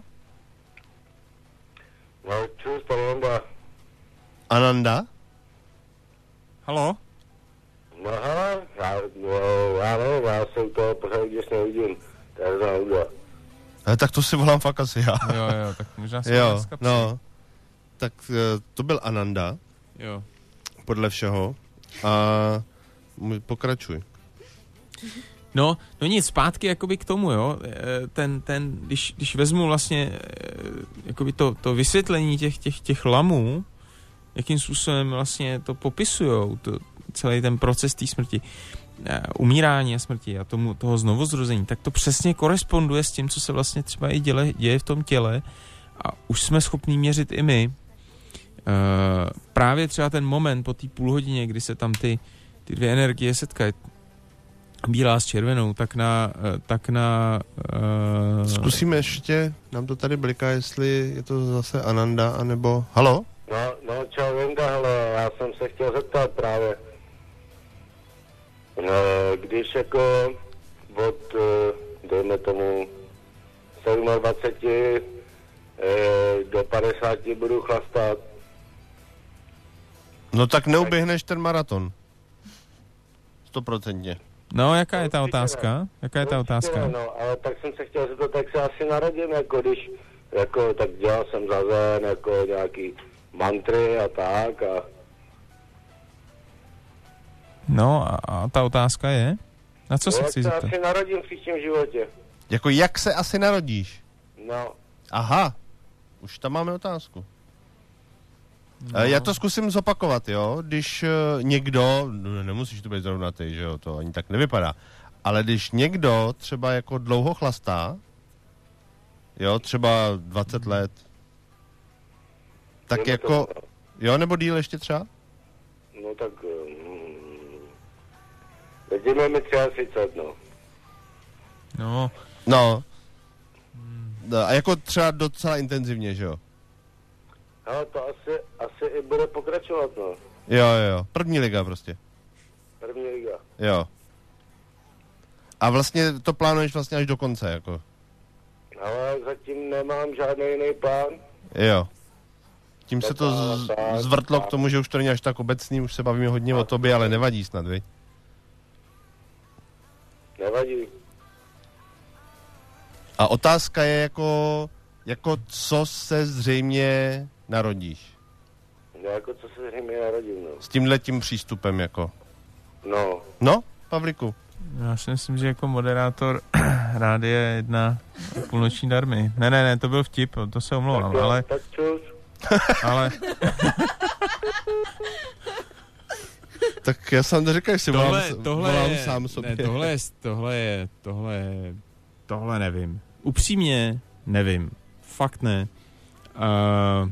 No, čus, Ananda. Ananda? Halo? No, halo, já, no, ano, já jsem to pořád, když nevidím, to je Ananda. Ale tak to si volám fakt asi já. Jo, jo, tak možná se jo, no, tak uh, to byl Ananda. Jo. Podle všeho. A pokračuj. No, no nic, zpátky jakoby k tomu, jo. Ten, ten, když, když vezmu vlastně jakoby to, to vysvětlení těch, těch, těch lamů, jakým způsobem vlastně to popisujou, to, celý ten proces té smrti, umírání a smrti a tomu, toho znovuzrození, tak to přesně koresponduje s tím, co se vlastně třeba i děle, děje v tom těle a už jsme schopní měřit i my. Uh, právě třeba ten moment po té půl hodině, kdy se tam ty, ty dvě energie setkají, bílá s červenou, tak na... Tak na uh... Zkusíme ještě, nám to tady bliká, jestli je to zase Ananda, anebo... Halo? No, no čau, Venda, hele, já jsem se chtěl zeptat právě, no, když jako od, dejme tomu, dvacet sedm do padesáti budu chlastat. No tak neuběhneš ten maraton. Stoprocentně. No, jaká je ta otázka? Jaká je ta otázka? No, ale tak jsem se chtěl zeptat, tak se asi narodím, jako když, jako, tak dělal jsem zazen, jako nějaký mantry a tak a... No a, a ta otázka je? Na co no, se chci zeptat? Jak se asi narodím v příštím životě. Jako jak se asi narodíš? No. Aha, už tam máme otázku. No. Já to zkusím zopakovat, jo, když uh, někdo, no, nemusíš to být zrovna ty, že jo, to ani tak nevypadá, ale když někdo třeba jako dlouho chlastá, jo, třeba dvacet let, tak nebo jako, to... jo, nebo díl ještě třeba? No tak, um, vezíme mi třicet, no. No. No. A jako třeba docela intenzivně, že jo? Ale to asi, asi i bude pokračovat, no. Jo, jo, jo. První liga prostě. První liga. Jo. A vlastně to plánuješ vlastně až do konce, jako. Ale zatím nemám žádný jiný plán. Jo. Tím se to z- zvrtlo k tomu, že už to není až tak obecný, už se bavíme hodně o tobě, ale nevadí snad, viď? Nevadí. A otázka je jako, jako co se zřejmě narodíš? No jako co se zřejmě narodím, no. S tímhletím přístupem, jako. No. No, Pavliku. Já si myslím, že jako moderátor rádia jedna půlnoční darmy. Ne, ne, ne, to byl vtip, to se omlouvám, Tak, ale... tak čus. ale Tak já jsem to říkal, že si tohle, volám, tohle volám je, sám sobě. ne, tohle je, tohle je, tohle je, tohle nevím. Upřímně nevím. Fakt ne. Uh,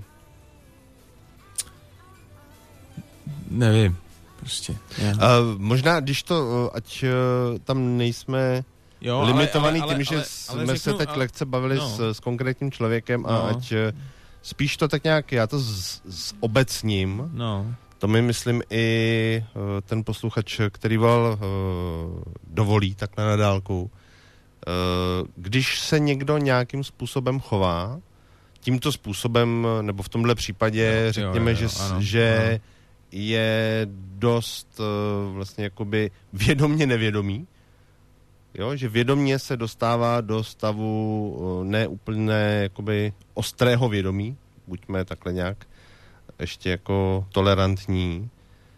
nevím. Prostě. Uh, možná, když to, uh, ať uh, tam nejsme jo, limitovaný ale, ale, tím, že ale, ale jsme řeknu, se teď ale, lehce bavili no. s, s konkrétním člověkem a No. ať uh, spíš to tak nějak, já to z, z obecním, No. to mi myslím i uh, ten posluchač, který volal, uh, dovolí takhle na dálku. Uh, když se někdo nějakým způsobem chová, tímto způsobem, nebo v tomhle případě jo, řekněme, jo, jo, že, ano, že ano. je dost uh, vlastně jakoby vědomně nevědomý, jo, že vědomně se dostává do stavu uh, neúplné jakoby ostrého vědomí, buďme takhle nějak ještě jako tolerantní,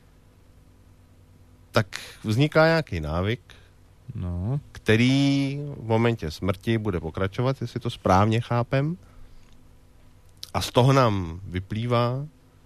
tak vzniká nějaký návyk, No. který v momentě smrti bude pokračovat, jestli to správně chápem. A z toho nám vyplývá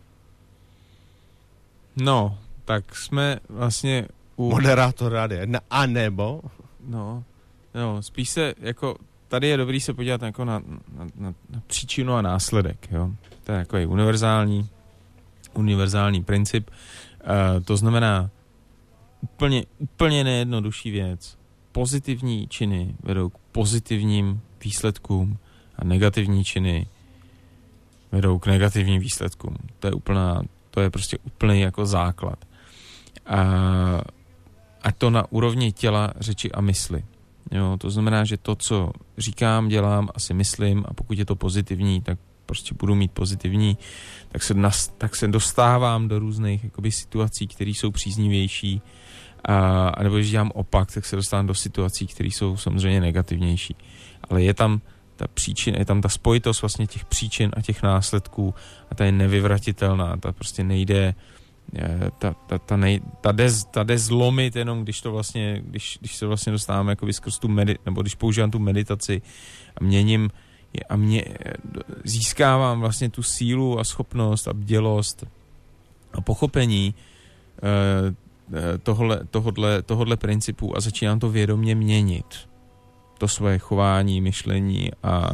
No, tak jsme vlastně u... moderátor rádia jedna, a nebo No, no, spíš se jako, tady je dobrý se podívat jako na, na, na, na příčinu a následek, jo. To je jako je univerzální, univerzální princip. Uh, to znamená úplně, úplně nejjednodušší věc. Pozitivní činy vedou k pozitivním výsledkům a negativní činy vedou k negativním výsledkům. To je úplná, to je prostě úplný jako základ. A A to na úrovni těla, řeči a mysli. Jo, to znamená, že to, co říkám, dělám, asi myslím a pokud je to pozitivní, tak prostě budu mít pozitivní, tak se, nas, tak se dostávám do různých jakoby, situací, které jsou příznivější a, a nebo když dělám opak, tak se dostávám do situací, které jsou samozřejmě negativnější. Ale je tam ta příčina, je tam ta spojitost vlastně těch příčin a těch následků a ta je nevyvratitelná, ta prostě nejde ta, ta, ta, nej, ta, jde, ta jde zlomit jenom, když to vlastně, když, když se vlastně dostáváme jako skrz tu medi, nebo když používám tu meditaci a měním a mě, získávám vlastně tu sílu a schopnost a bdělost a pochopení eh, tohle, tohodle, tohodle principu a začínám to vědomě měnit. To svoje chování, myšlení a, a,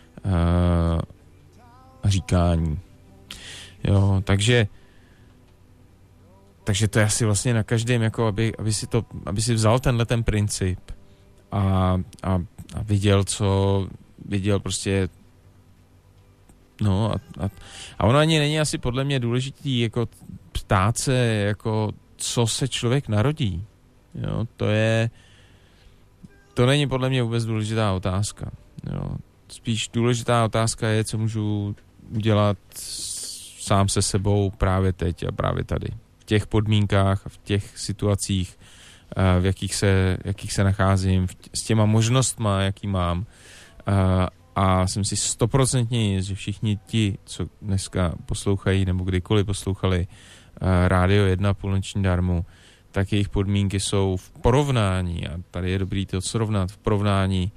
a říkání. Jo, takže Takže to je asi vlastně na každém, jako aby, aby, si, to, aby si vzal tenhle ten princip a, a, a viděl, co viděl prostě no a, a, a ono ani není asi podle mě důležitý jako ptát se, jako co se člověk narodí. Jo, to je to není podle mě vůbec důležitá otázka. Jo. Spíš důležitá otázka je, co můžu udělat sám se sebou právě teď a právě tady. V těch podmínkách a v těch situacích, v jakých se, jakých se nacházím, s těma možnostma, jaký mám. A jsem si stoprocentně jist, že všichni ti, co dneska poslouchají nebo kdykoliv poslouchali Rádio jedna půlnoční darmu, tak jejich podmínky jsou v porovnání, a tady je dobrý to srovnat, v porovnání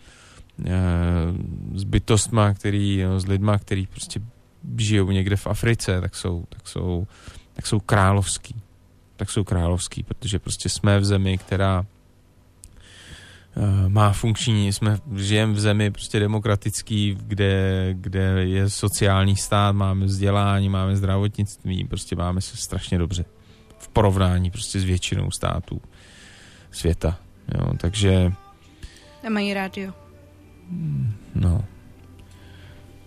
s bytostma, který, no, s lidma, který prostě žijou někde v Africe, tak jsou, tak jsou, tak jsou královský. Tak jsou královský, protože prostě jsme v zemi, která uh, má funkční, jsme, žijeme v zemi prostě demokratický, kde, kde je sociální stát, máme vzdělání, máme zdravotnictví, prostě máme se strašně dobře. V porovnání prostě s většinou států světa. Jo, takže... A mají rádio. No.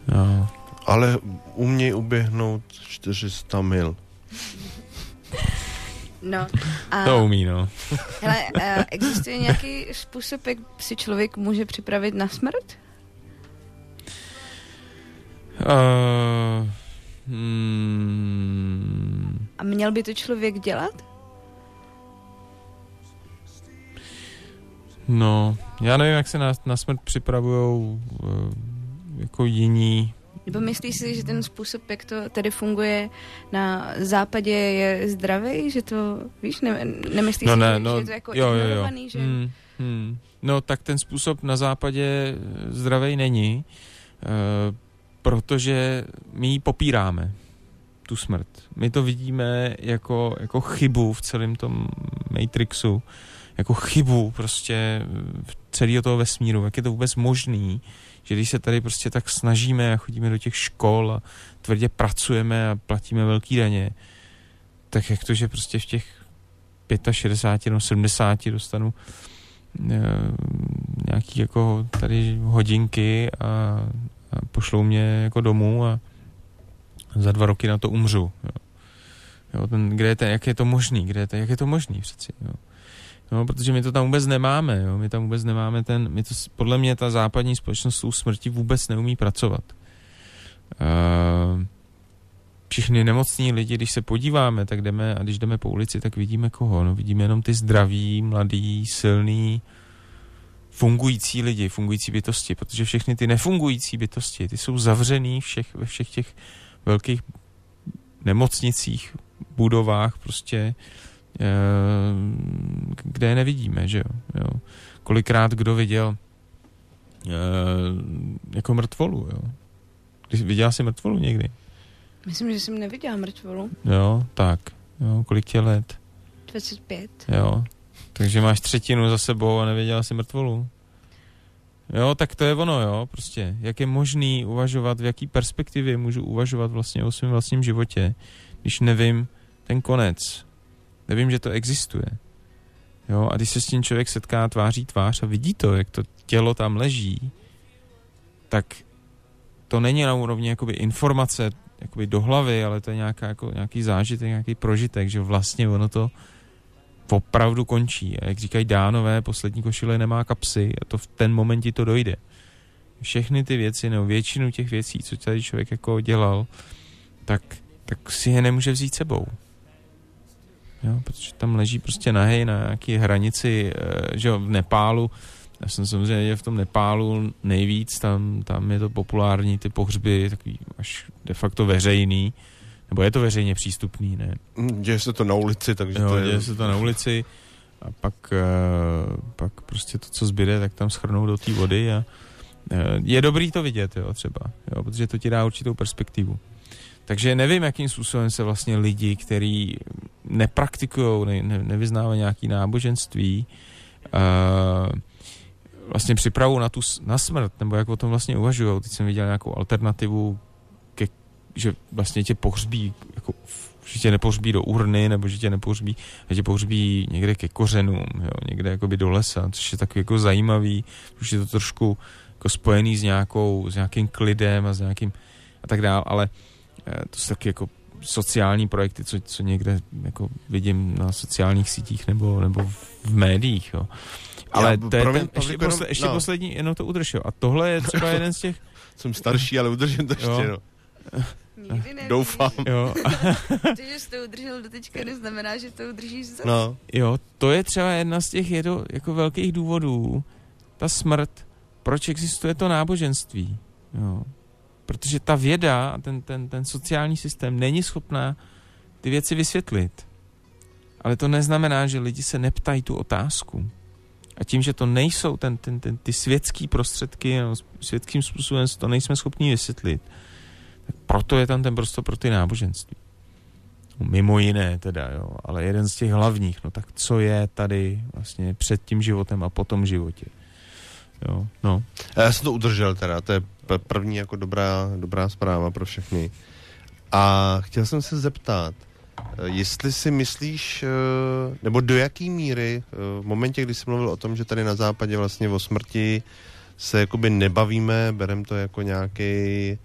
No. Ale uměj uběhnout čtyři sta mil. No. A, To umí, no. hele, existuje nějaký způsob, jak si člověk může připravit na smrt? Uh, hmm. A měl by to člověk dělat? No, já nevím, jak se na, na smrt připravujou uh, jako jiní. Nebo myslíš si, že ten způsob, jak to tady funguje na západě, je zdravý? Že to, víš, ne, nemyslíš no, si, ne, že, no, že je to jako jo, ignorovaný? Jo, jo. Že... Hmm, hmm. No, tak ten způsob na západě zdravý není, uh, protože my ji popíráme, tu smrt. My to vidíme jako, jako chybu v celém tom Matrixu, jako chybu prostě v celého toho vesmíru. Jak je to vůbec možný, že když se tady prostě tak snažíme a chodíme do těch škol a tvrdě pracujeme a platíme velký daně, tak jak to, že prostě v těch šedesát pět nebo sedmdesát dostanu e, nějaký jako tady hodinky a, a pošlou mě jako domů a za dva roky na to umřu. Jo. Jo, ten, kde je ten, jak je to možný? Kde je ten, jak je to možný přeci? Jo. No, protože my to tam vůbec nemáme, jo. My tam vůbec nemáme ten, my to, podle mě ta západní společnost s smrti vůbec neumí pracovat. Uh, všichni nemocní lidi, když se podíváme, tak jdeme, a když jdeme po ulici, tak vidíme koho? No, vidíme jenom ty zdraví, mladý, silný, fungující lidi, fungující bytosti, protože všechny ty nefungující bytosti, ty jsou zavřený všech, ve všech těch velkých nemocnicích, budovách, prostě kde je nevidíme, že jo. jo. Kolikrát kdo viděl e, jako mrtvolu, jo. Když viděla jsi mrtvolu někdy? Myslím, že jsem neviděla mrtvolu. Jo, tak. Jo, kolik tě let? dvacet pět. Jo, takže máš třetinu za sebou a neviděla jsi mrtvolu. Jo, tak to je ono, jo, prostě. Jak je možný uvažovat, v jaký perspektivě můžu uvažovat vlastně o svém vlastním životě, když nevím ten konec. Nevím, že to existuje. Jo, a když se s tím člověk setká tváří tvář a vidí to, jak to tělo tam leží, tak to není na úrovni jakoby informace jakoby do hlavy, ale to je nějaká, jako, nějaký zážitek, nějaký prožitek, že vlastně ono to opravdu končí. A jak říkají Dánové, poslední košile nemá kapsy a to v ten moment ti to dojde. Všechny ty věci, nebo většinu těch věcí, co tady člověk jako dělal, tak, tak si je nemůže vzít sebou. Jo, protože tam leží prostě nahej na nějaké hranici, že jo, v Nepálu. Já jsem samozřejmě v tom Nepálu nejvíc, tam, tam je to populární, ty pohřby, takový až de facto veřejný, nebo je to veřejně přístupný, ne? Děje se to na ulici, takže jo, to je... děje se to na ulici a pak, uh, pak prostě to, co zbyde, tak tam schrnou do té vody a uh, je dobrý to vidět, jo, třeba, jo, protože to ti dá určitou perspektivu. Takže nevím, jakým způsobem se vlastně lidi, kteří nepraktikují, ne, ne, nevyznávají nějaké náboženství, uh, vlastně připravují na tu na smrt, nebo jak o tom vlastně uvažují. Teď jsem viděl nějakou alternativu, ke, že vlastně tě pohřbí, jako, že tě nepohřbí do urny, nebo že tě nepohřbí, že tě pohřbí někde ke kořenům, jo, někde jakoby do lesa, což je takový jako zajímavý, už je to trošku jako spojený s nějakou, s nějakým klidem a s nějakým a tak dál, ale to jsou taky jako sociální projekty, co, co někde jako vidím na sociálních sítích nebo, nebo v médiích, jo. Ale Já, to je promiň, ten, ještě, Pavlíku, posle, ještě no. poslední, jenom to udrž, jo. A tohle je třeba jeden z těch... Jsem starší, ale udržím to ještě, jo. no. Nikdy nevíš. Doufám. Jo. To, že jsi to udržel do teďka, neznamená, že to udržíš zase. No. Jo, to je třeba jedna z těch jedo, jako velkých důvodů, ta smrt, proč existuje to náboženství, jo. Protože ta věda a ten, ten, ten sociální systém není schopná ty věci vysvětlit. Ale to neznamená, že lidi se neptají tu otázku. A tím, že to nejsou ten, ten, ten, ty světský prostředky, no, světským způsobem to nejsme schopni vysvětlit, tak proto je tam ten prostor pro ty náboženství. No, mimo jiné teda, jo, ale jeden z těch hlavních, no tak co je tady vlastně před tím životem a po tom životě. Jo, no. Já jsem to udržel teda, to je první jako dobrá, dobrá zpráva pro všechny. A chtěl jsem se zeptat, jestli si myslíš, nebo do jaký míry v momentě, kdy jsi mluvil o tom, že tady na západě vlastně o smrti se jakoby nebavíme, berem to jako nějaký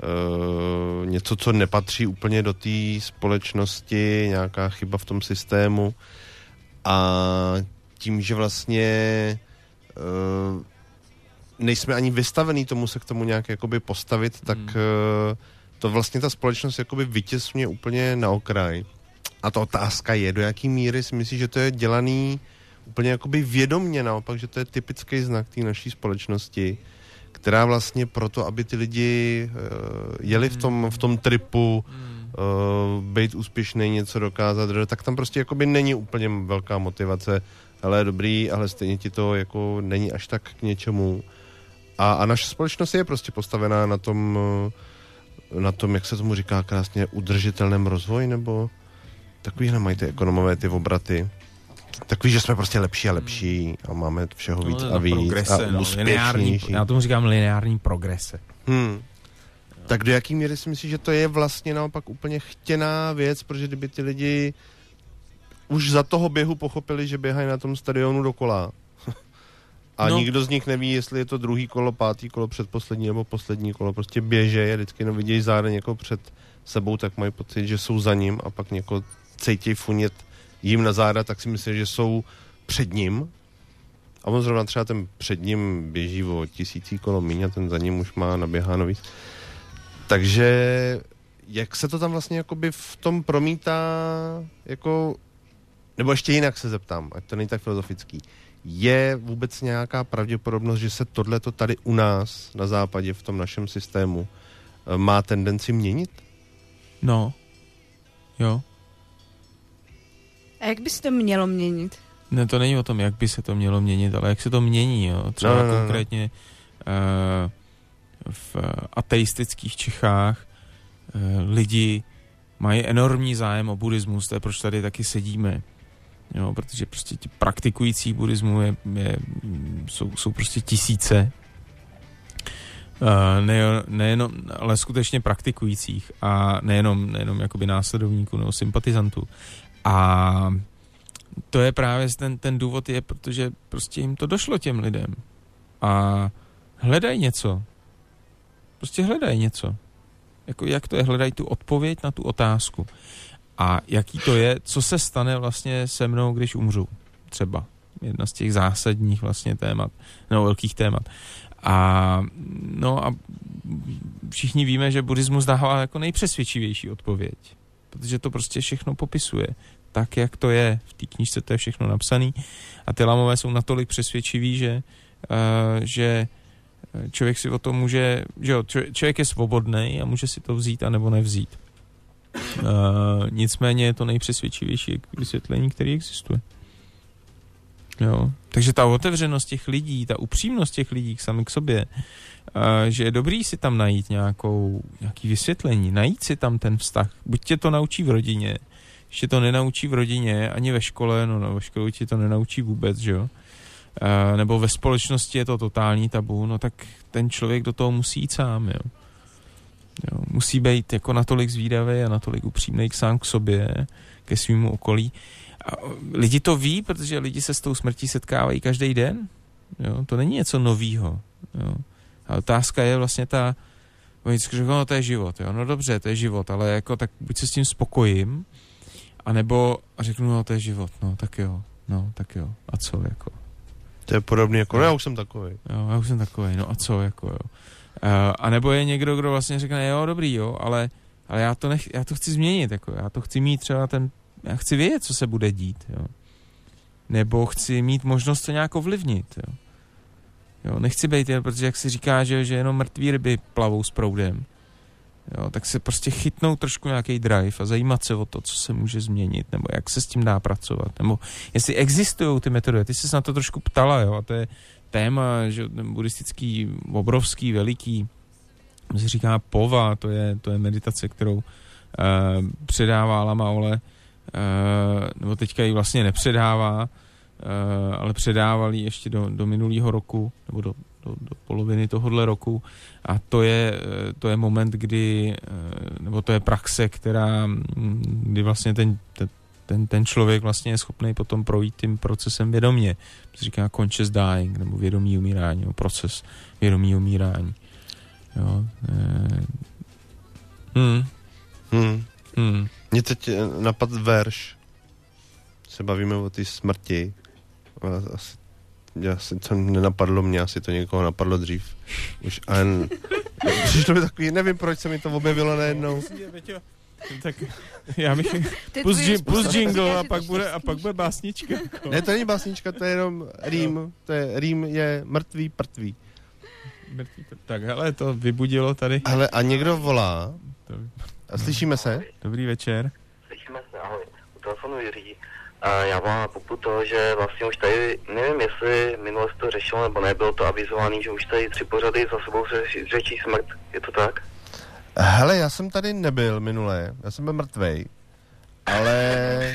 uh, něco, co nepatří úplně do té společnosti, nějaká chyba v tom systému a tím, že vlastně uh, nejsme ani vystavený tomu se k tomu nějak jakoby postavit, tak hmm. uh, to vlastně ta společnost jakoby vytěsňuje úplně na okraj. A ta otázka je, do jaký míry si myslíš, že to je dělaný úplně jakoby vědomně, naopak, že to je typický znak té naší společnosti, která vlastně proto, aby ty lidi uh, jeli v tom, v tom tripu, uh, být úspěšný, něco dokázat, tak tam prostě jakoby není úplně velká motivace, ale dobrý, ale stejně ti to jako není až tak k něčemu. A, a naše společnost je prostě postavená na tom, na tom, jak se tomu říká krásně, udržitelném rozvoji, nebo takovýhle mají ty ekonomové ty obraty. Takový, že jsme prostě lepší a lepší a máme všeho víc no, a víc progrese, a úspěšnější. No, já tomu říkám lineární progrese. Hmm. Tak do jaký míry si myslíš, že to je vlastně naopak úplně chtěná věc, protože kdyby ty lidi už za toho běhu pochopili, že běhají na tom stadionu dokola a no. nikdo z nich neví, jestli je to druhý kolo, pátý kolo, předposlední nebo poslední kolo, prostě běžejí a vždycky no vidějí zároveň jako před sebou, tak mají pocit, že jsou za ním a pak někoho cejtěj funět jim na záda, tak si myslím, že jsou před ním. A on zrovna třeba ten před ním běží o tisící kolo míň a ten za ním už má naběháno víc. Takže jak se to tam vlastně jakoby v tom promítá, jako, nebo ještě jinak se zeptám, ať to není tak filozofický. Je vůbec nějaká pravděpodobnost, že se tohleto tady u nás na západě v tom našem systému má tendenci měnit? No. Jo. A jak by se to mělo měnit? Ne, to není o tom, jak by se to mělo měnit, ale jak se to mění, jo. Třeba no, no, no. konkrétně uh, v ateistických Čechách uh, lidi mají enormní zájem o buddhismus, to je proč tady taky sedíme. Jo, protože prostě ti praktikující buddhismu je, je, jsou, jsou prostě tisíce. Uh, ne, nejenom, ale skutečně praktikujících a nejenom, nejenom jakoby následovníků nebo sympatizantů. A to je právě ten, ten důvod je, protože prostě jim to došlo těm lidem. A hledají něco. Prostě hledají něco. Jako jak to je, hledají tu odpověď na tu otázku. A jaký to je, co se stane vlastně se mnou, když umřu. Třeba. Jedna z těch zásadních vlastně témat, nebo velkých témat. A no a všichni víme, že buddhismus dává jako nejpřesvědčivější odpověď. Protože to prostě všechno popisuje. Tak, jak to je. V té knížce to je všechno napsané. A ty lamové jsou natolik přesvědčiví, že, uh, že člověk si o to může, že jo, člověk je svobodný a může si to vzít a nebo nevzít. Uh, nicméně je to nejpřesvědčivější vysvětlení, který existuje. Jo. Takže ta otevřenost těch lidí, ta upřímnost těch lidí sami k sobě, uh, že je dobrý si tam najít nějakou, nějaký vysvětlení, najít si tam ten vztah. Buď tě to naučí v rodině, když tě to nenaučí v rodině, ani ve škole, no, no ve škole tě to nenaučí vůbec, že jo. Uh, nebo ve společnosti je to totální tabu, no tak ten člověk do toho musí jít sám, jo. Jo, musí být jako natolik zvídavý a natolik upřímnej k sám k sobě, ke svýmu okolí. A lidi to ví, protože lidi se s tou smrtí setkávají každý den. Jo, to není něco novýho. Jo. A otázka je vlastně ta, oni řeknou, no to je život, jo. No dobře, to je život, ale jako tak buď se s tím spokojím, anebo řeknu, no to je život, no tak jo, no tak jo, a co jako. To je podobný jako, no já už jsem takovej. Jo, já už jsem takovej, no a co jako, jo. Uh, a nebo je někdo, kdo vlastně řekne, jo, dobrý, jo, ale, ale já, to nech, já to chci změnit, jako, já to chci mít třeba ten, já chci vědět, co se bude dít, jo. Nebo chci mít možnost to nějak ovlivnit, jo. Jo, nechci být, protože jak se říká, že, že jenom mrtví ryby plavou s proudem, jo, tak se prostě chytnou trošku nějaký drive a zajímat se o to, co se může změnit, nebo jak se s tím dá pracovat, nebo jestli existují ty metody. Ty jsi se na to trošku ptala, jo, a to je téma, že buddhistický, obrovský, veliký, se říká pova, to je, to je meditace, kterou uh, předává Lama Ole, uh, nebo teďka ji vlastně nepředává, uh, ale předávali ještě do, do minulého roku, nebo do, do, do poloviny tohohle roku, a to je, to je moment, kdy, uh, nebo to je praxe, která, kdy vlastně ten, ten Ten, ten člověk vlastně je schopný potom projít tím procesem vědomě. To se říká conscious dying, nebo vědomí umírání, nebo proces vědomí umírání. Jo. E, Hmm. Hmm. Hmm. Mě teď napadl verš. Se bavíme o té smrti. Asi, asi to nenapadlo mě, asi to někoho napadlo dřív. Už an... Přišlo mi takový, nevím, proč se mi to objevilo najednou. Tak já bych... Pust, dži, pust jingle a pak bude, a pak bude básnička. Jako. Ne, to není básnička, to je jenom rým. To je, rým je mrtvý, prtvý. Mrtvý, tak hele, to vybudilo tady. Ale a někdo volá. A slyšíme se? Dobrý večer. Slyšíme se, ahoj. U telefonu Jiří. A já mám popud toho, že vlastně už tady, nevím, jestli minule se to řešilo, nebo nebylo to avizovaný, že už tady tři pořady za sebou se řečí smrt. Je to tak? Hele, já jsem tady nebyl minule, já jsem byl mrtvej, ale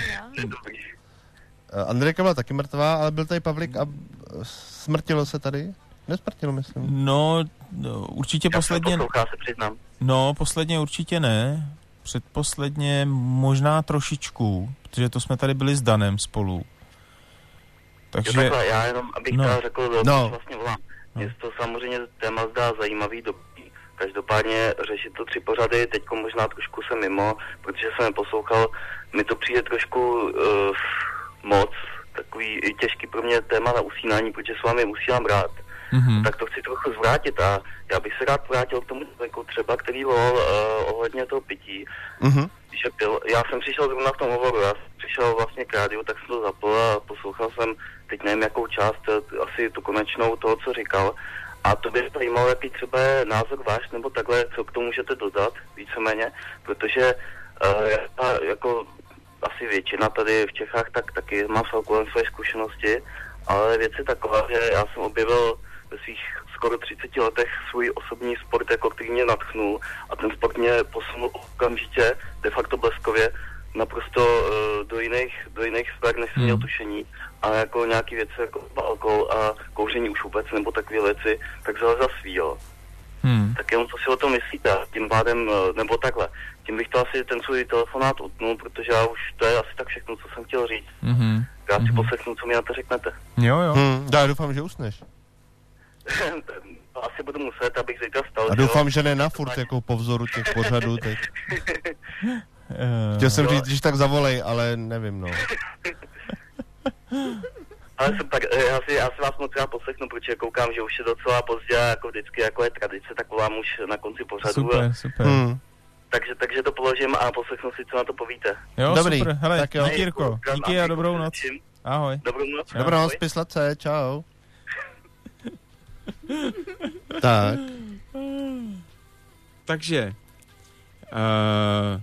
Andrejka byla taky mrtvá, ale byl tady Pavlik a smrtilo se tady? Nesmrtilo, myslím. No, no určitě já posledně... Já poslouchá, se přiznám. No, posledně určitě ne. Předposledně možná trošičku, protože to jsme tady byli s Danem spolu. Takže... Jo, takhle, já jenom, abych no. to řekl, do no. vlastně volám. Mně to samozřejmě téma zdá zajímavý, dobrý. Každopádně řešit to tři pořady, teďko možná trošku jsem mimo, protože jsem neposlouchal, mi to přijde trošku uh, moc, takový těžký pro mě téma na usínání, protože s vámi usínám rád. Mm-hmm. Tak to chci trochu zvrátit a já bych se rád vrátil k tomu jako třeba, který volal uh, ohledně toho pití. Mm-hmm. Že pil, já jsem přišel zrovna v tom hovoru, já jsem přišel vlastně k rádiu, tak jsem to zapl a poslouchal jsem, teď nevím jakou část, asi tu konečnou toho, co říkal. A to by zajímalo, jaký třeba je názor váš, nebo takhle, co k tomu můžete dodat, víceméně, protože uh, já, jako asi většina tady v Čechách, tak taky mám kolem své zkušenosti, ale věc je taková, že já jsem objevil ve svých skoro třiceti letech svůj osobní sport, jako který mě nadchnul a ten sport mě posunul okamžitě, de facto bleskově, naprosto uh, do jiných, do jiných sfér, než jsem měl tušení. A jako nějaký věci jako alkohol a kouření už vůbec, nebo takové věci, tak vzal za svý, jo. Hmm. Tak jenom co si o tom myslíte, tím pádem, nebo takhle, tím bych to asi ten svůj telefonát utnul, protože já už, to je asi tak všechno, co jsem chtěl říct. Mm-hmm. Já si mm-hmm. poslechnu, co mi na to řeknete. Jo, jo. Hmm, já doufám, že usneš. Asi budu muset, abych zítra vstal. A doufám, že ne na furt, jako po vzoru těch pořadů teď. Chtěl jsem jo. říct, když tak zavolej, ale nevím, no. Ale super, já si, já si vás moc rád poslechnu, protože koukám, že už je docela pozdě, jako vždycky, jako je tradice, tak volám už na konci pořadu. Super, a, super. Hmm. Takže, takže to položím a poslechnu si, co na to povíte. Jo, dobrý. Super, hele, tak jo. díky Jirko, díky a dobrou noc. Ahoj. Dobrou noc. Dobrou noc, pislatce, čau. Tak. Takže uh,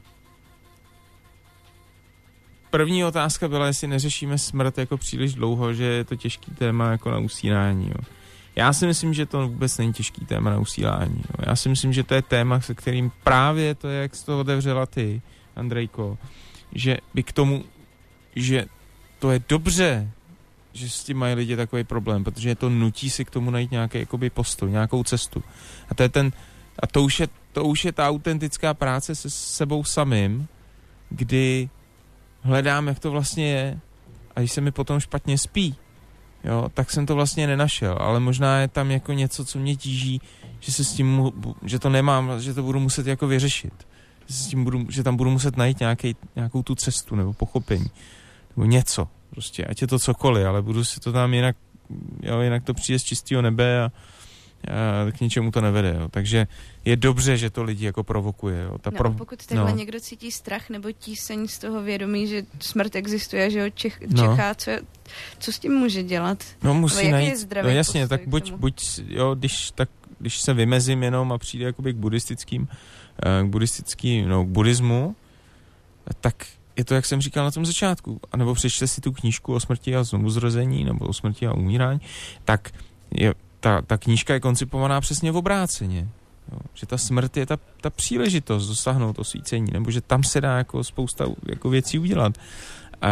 první otázka byla, jestli neřešíme smrt jako příliš dlouho, že je to těžký téma jako na usínání. Jo. Já si myslím, že to vůbec není těžký téma na usínání. Jo. Já si myslím, že to je téma, se kterým právě to je, jak jsi to otevřela ty, Andrejko, že by k tomu, že to je dobře, že s tím mají lidi takový problém, protože to nutí si k tomu najít nějaký jakoby postoj, nějakou cestu. A to je ten, a to už je, to už je ta autentická práce se sebou samým, kdy hledám, jak to vlastně je, a když se mi potom špatně spí, jo, tak jsem to vlastně nenašel, ale možná je tam jako něco, co mě tíží, že se s tím, že to nemám, že to budu muset jako vyřešit. Že, s tím budu, že tam budu muset najít nějaký, nějakou tu cestu, nebo pochopení, nebo něco. Prostě, ať je to cokoliv, ale budu si to tam jinak, jo, jinak to přijde z čistého nebe a, a k ničemu to nevede, jo. Takže je dobře, že to lidi jako provokuje, jo. Ta no, prov... pokud takhle no. někdo cítí strach nebo tíseň z toho vědomí, že smrt existuje, že ho Čech, no. čeká, co, co s tím může dělat? No musí najít, no jasně, tak buď, tomu? buď, jo, když, tak, když se vymezím jenom a přijde jakoby k buddhistickým, k buddhistickým, no, k buddhismu, tak je to, jak jsem říkal na tom začátku, anebo přečte si tu knížku o smrti a znovuzrození, nebo o smrti a umírání, tak je, ta, ta knížka je koncipovaná přesně v obráceně. Jo, že ta smrt je ta, ta příležitost dosáhnout osvícení, nebo že tam se dá jako spousta jako věcí udělat. A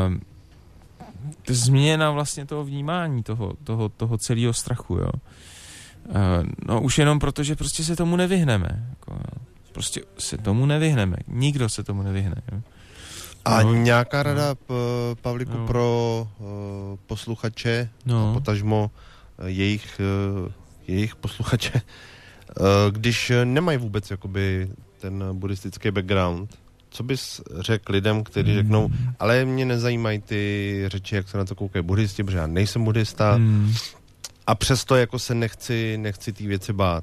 změna vlastně toho vnímání, toho, toho, toho celého strachu, jo. A no už jenom proto, že prostě se tomu nevyhneme. Jako, prostě se tomu nevyhneme. Nikdo se tomu nevyhne, jo. A no, nějaká rada, p, Pavliku, no. pro uh, posluchače, no. a potažmo uh, jejich, uh, jejich posluchače, uh, když nemají vůbec jakoby ten buddhistický background. Co bys řekl lidem, kteří řeknou, ale mě nezajímají ty řeči, jak se na to koukají buddhisti, protože já nejsem buddhista hmm. a přesto jako se nechci, nechci ty věci bát.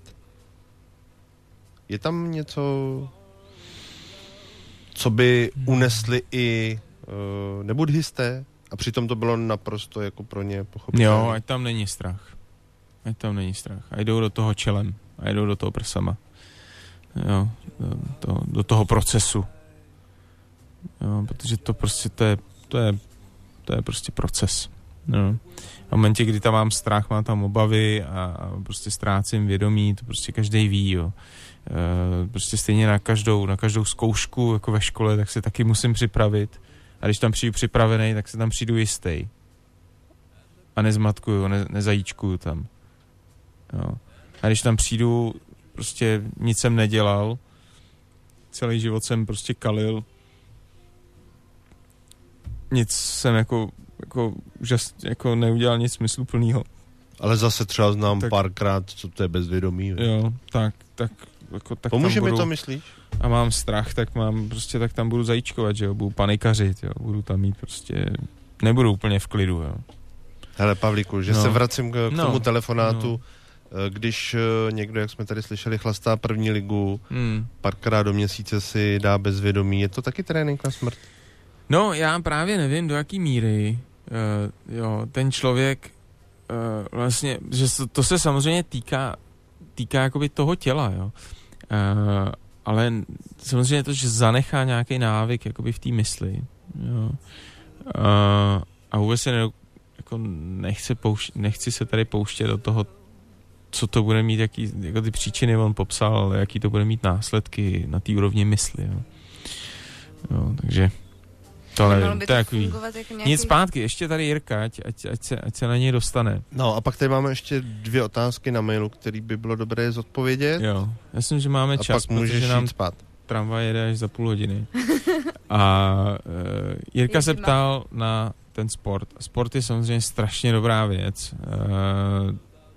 Je tam něco, co by unesli i uh, nebuddhisté a přitom to bylo naprosto jako pro ně pochopitelné? Jo, ať tam není strach. Ať tam není strach. A jdou do toho čelem. A jdou do toho prsama. Jo, do, to, do toho procesu. Jo, protože to prostě, to je, to je, to je prostě proces. Jo. A v momentě, kdy tam mám strach, mám tam obavy a, a prostě ztrácím vědomí, to prostě každej ví, jo. E, prostě stejně na každou, na každou zkoušku, jako ve škole, tak se taky musím připravit. A když tam přijdu připravený, tak se tam přijdu jistý. A nezmatkuju, ne, nezajíčkuju tam. Jo. A když tam přijdu, prostě nic jsem nedělal, celý život jsem prostě kalil, nic jsem jako, jako, úžas, jako neudělal nic smysluplného. Ale zase třeba znám tak, párkrát, co to je bezvědomí. Jo, tak, tak, jako, tak pomůže budu, mi to, myslíš? A mám strach, tak mám prostě, tak tam budu zajíčkovat, že jo, budu panikařit, jo, budu tam mít prostě, nebudu úplně v klidu, jo. Hele, Pavlíku, že no. se vracím k, k no. tomu telefonátu, no. Když někdo, jak jsme tady slyšeli, chlastá první ligu, hmm. párkrát do měsíce si dá bezvědomí, je to taky trénink na smrt? No, já právě nevím, do jaký míry uh, jo, ten člověk uh, vlastně, že to, to se samozřejmě týká týká jakoby toho těla, jo. Uh, ale samozřejmě to, že zanechá nějaký návyk jakoby v té mysli, jo. Uh, a vůbec se ne, jako nechci, pouš- nechci se tady pouštět do toho, co to bude mít, jaký, jako ty příčiny on popsal, ale jaký to bude mít následky na té úrovni mysli, jo. Jo, takže to nevím, to je takový. Jako nějaký... Nic zpátky, ještě tady Jirka, ať, ať, ať, se, ať se na něj dostane. No a pak tady máme ještě dvě otázky na mailu, který by bylo dobré zodpovědět. Jo, já myslím, že máme a čas, pak protože nám spát. Tramvaj jede až za půl hodiny. A uh, Jirka se ptal na ten sport. Sport je samozřejmě strašně dobrá věc. Uh,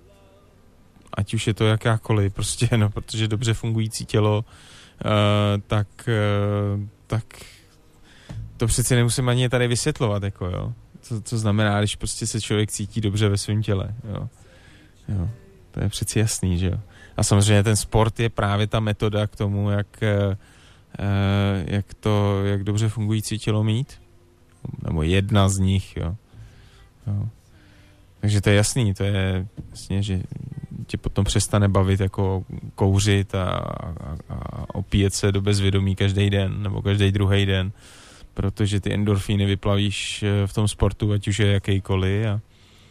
ať už je to jakákoliv, prostě, no, protože dobře fungující tělo, uh, tak, uh, tak to přeci nemusím ani tady vysvětlovat, jako jo. Co, co znamená, když prostě se člověk cítí dobře ve svém těle, jo. Jo. To je přeci jasný, že jo. A samozřejmě ten sport je právě ta metoda k tomu, jak, uh, jak to, jak dobře fungující tělo mít. Nebo jedna z nich, jo. Jo. Takže to je jasný, to je jasně, že tě potom přestane bavit jako kouřit a, a, a opíjet se do bezvědomí každý den nebo každý druhý den, protože ty endorfíny vyplavíš v tom sportu, ať už je jakýkoliv a, a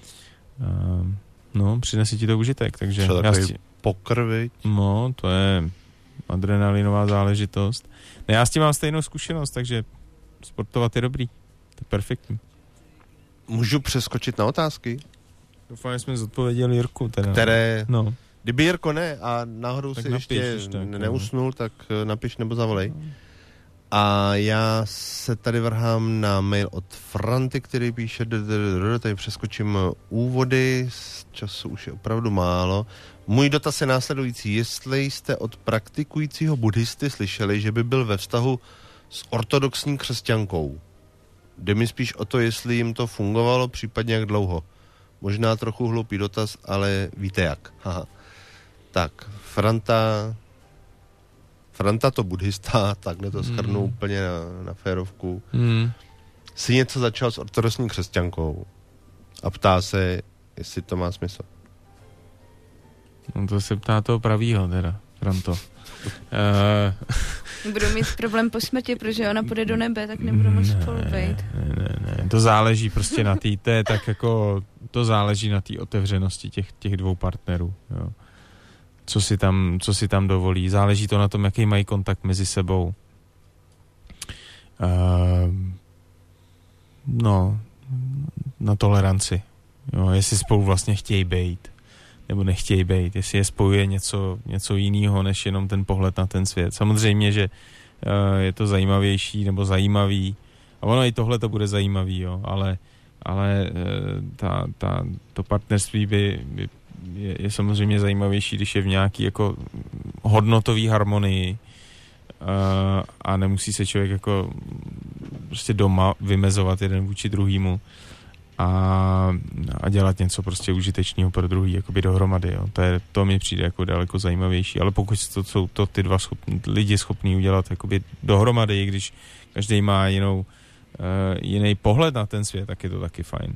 no, přinese ti to užitek, takže co já takový sti... pokrviť? No, to je adrenalinová záležitost. No, já s tím mám stejnou zkušenost, takže sportovat je dobrý, to je perfektní. Můžu přeskočit na otázky? Doufám, že jsme zodpověděli Jirku. Teda. Které, no. Kdyby Jirko ne a náhodou tak si napiš, ještě tak, neusnul, no. tak napiš nebo zavolej. A já se tady vrhám na mail od Franty, který píše, tady přeskočím úvody, z času už je opravdu málo. Můj dotaz je následující. Jestli jste od praktikujícího buddhisty slyšeli, že by byl ve vztahu s ortodoxní křesťankou? Jde mi spíš o to, jestli jim to fungovalo, případně jak dlouho. Možná trochu hloupý dotaz, ale víte jak. Haha. Tak, Franta... Franta to buddhista, takhle to shrnu mm. úplně na, na férovku. Mm. Si něco začal s ortodoxní křesťankou a ptá se, jestli to má smysl. No to se ptá toho pravýho teda, Franto. uh... Budou mít problém po smrti, protože ona půjde do nebe, tak nebudou moc spolu být. Ne, ne, ne, to záleží prostě na té, to je tak jako, to záleží na té otevřenosti těch, těch dvou partnerů, jo. Co si tam, co si tam dovolí. Záleží to na tom, jaký mají kontakt mezi sebou. Uh, no, na toleranci. Jo, jestli spolu vlastně chtějí bejt, nebo nechtějí bejt, jestli je spojuje něco, něco jiného, než jenom ten pohled na ten svět. Samozřejmě, že uh, je to zajímavější, nebo zajímavý. A ono i tohle to bude zajímavý, jo, ale, ale uh, ta, ta, to partnerství by, by Je, je samozřejmě zajímavější, když je v nějaký jako hodnotový harmonii, a nemusí se člověk jako prostě doma vymezovat jeden vůči druhýmu a, a dělat něco prostě užitečného pro druhý, jakoby dohromady. Jo. To, je, to mi přijde jako daleko zajímavější, ale pokud to jsou to ty dva schopn, lidi schopní udělat jakoby dohromady, i když každý má jinou, uh, jiný pohled na ten svět, tak je to taky fajn.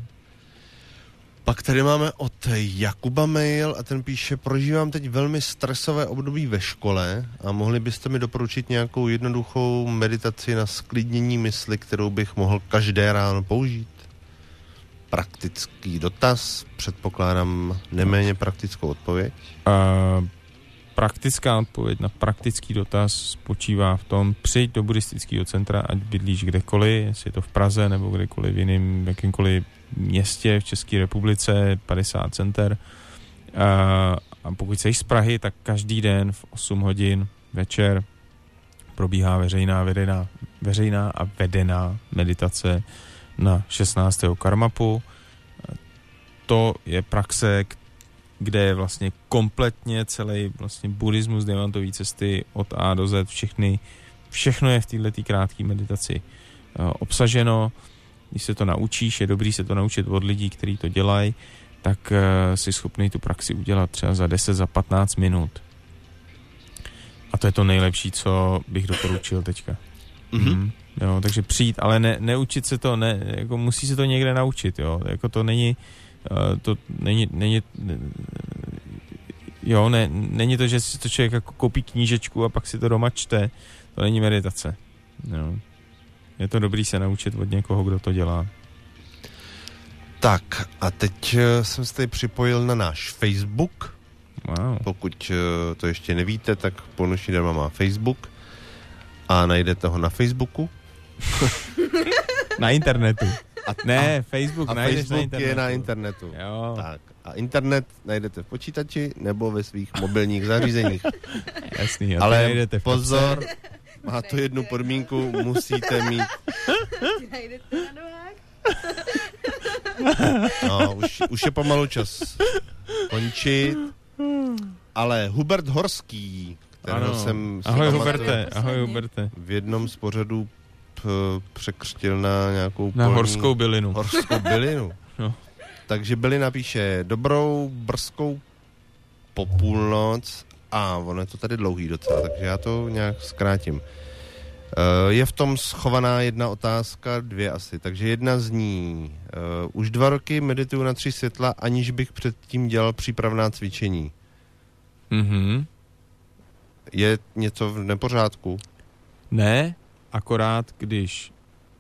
Pak tady máme od Jakuba mail a ten píše: prožívám teď velmi stresové období ve škole a mohli byste mi doporučit nějakou jednoduchou meditaci na sklidnění mysli, kterou bych mohl každé ráno použít? Praktický dotaz, předpokládám neméně praktickou odpověď. Uh, praktická odpověď na praktický dotaz spočívá v tom: přijď do buddhistického centra, ať bydlíš kdekoliv, jestli je to v Praze nebo kdekoliv v jiném, jakýmkoliv městě v České republice, padesát center. Uh, a pokud jsi z Prahy, tak každý den v osm hodin večer probíhá veřejná, vedená, veřejná a vedená meditace na šestnáctého karmapu. To je praxe, kde je vlastně kompletně celý vlastně buddhismus diamantové cesty od A do Z, všechny, všechno je v této krátké meditaci uh, obsaženo. Když se to naučíš, je dobrý se to naučit od lidí, kteří to dělají, tak uh, jsi schopný tu praxi udělat třeba za deset, za patnáct minut. A to je to nejlepší, co bych doporučil teďka. Mm-hmm. Mm, jo, takže přijít, ale ne, neučit se to, ne, jako musí se to někde naučit, jo, jako to není, uh, to není, není, jo, ne, není to, že si to člověk jako koupí knížečku a pak si to doma čte, to není meditace, jo. Je to dobrý se naučit od někoho, kdo to dělá. Tak a teď jsem se tady připojil na náš Facebook. Wow. Pokud to ještě nevíte, tak Půlnoční darma má Facebook a najdete ho na Facebooku. Na internetu. A ne, a, Facebook a najdeš Facebook na internetu. je na internetu. Jo. Tak. A internet najdete v počítači nebo ve svých mobilních zařízeních. Jasný, ale najdete v pozor, má to jednu podmínku, musíte mít... Najdete na nohách? No, už, už je pomalu čas končit. Ale Hubert Horský, kterého ano. jsem... Ahoj Huberte, ahoj Huberte. V jednom z pořadů p- překřtil na nějakou... Na polní, horskou bylinu. Horskou bylinu. No. Takže Bylina píše: dobrou brzkou popůlnoc. A ono je to tady dlouhý docela, takže já to nějak zkrátím. Uh, je v tom schovaná jedna otázka, dvě asi. Takže jedna zní: uh, už dva roky medituju na tři světla, aniž bych předtím dělal přípravná cvičení. Mhm. Je něco v nepořádku? Ne, akorát když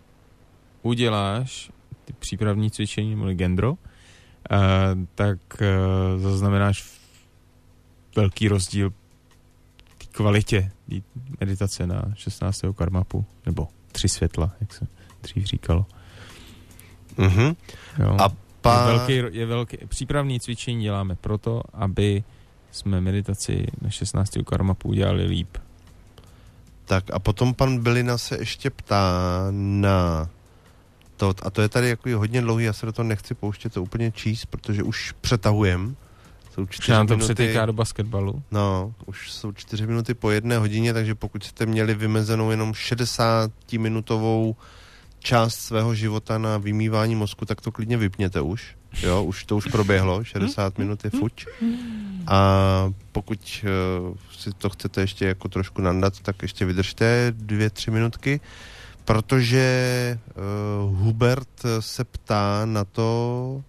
uděláš ty přípravní cvičení, nebo gendro, uh, tak uh, zaznamenáš velký rozdíl v té kvalitě meditace na šestnáctého karmapu, nebo tři světla, jak se dřív říkalo. Mhm. Jo. A pa... je velký, je velký, přípravní cvičení děláme proto, aby jsme meditaci na šestnáctého karmapu udělali líp. Tak a potom pan Bylina se ještě ptá na to, a to je tady jako hodně dlouhý, já se do toho nechci pouštět to úplně číst, protože už přetahujem. Jsou čtyři nám to minuty, přetýká do basketbalu. No, už jsou čtyři minuty po jedné hodině, takže pokud jste měli vymezenou jenom šedesátiminutovou část svého života na vymývání mozku, tak to klidně vypněte už. Jo, už to už proběhlo, šedesát minut je fuč. A pokud uh, si to chcete ještě jako trošku nandat, tak ještě vydržte dvě, tři minutky, protože uh, Hubert se ptá na to,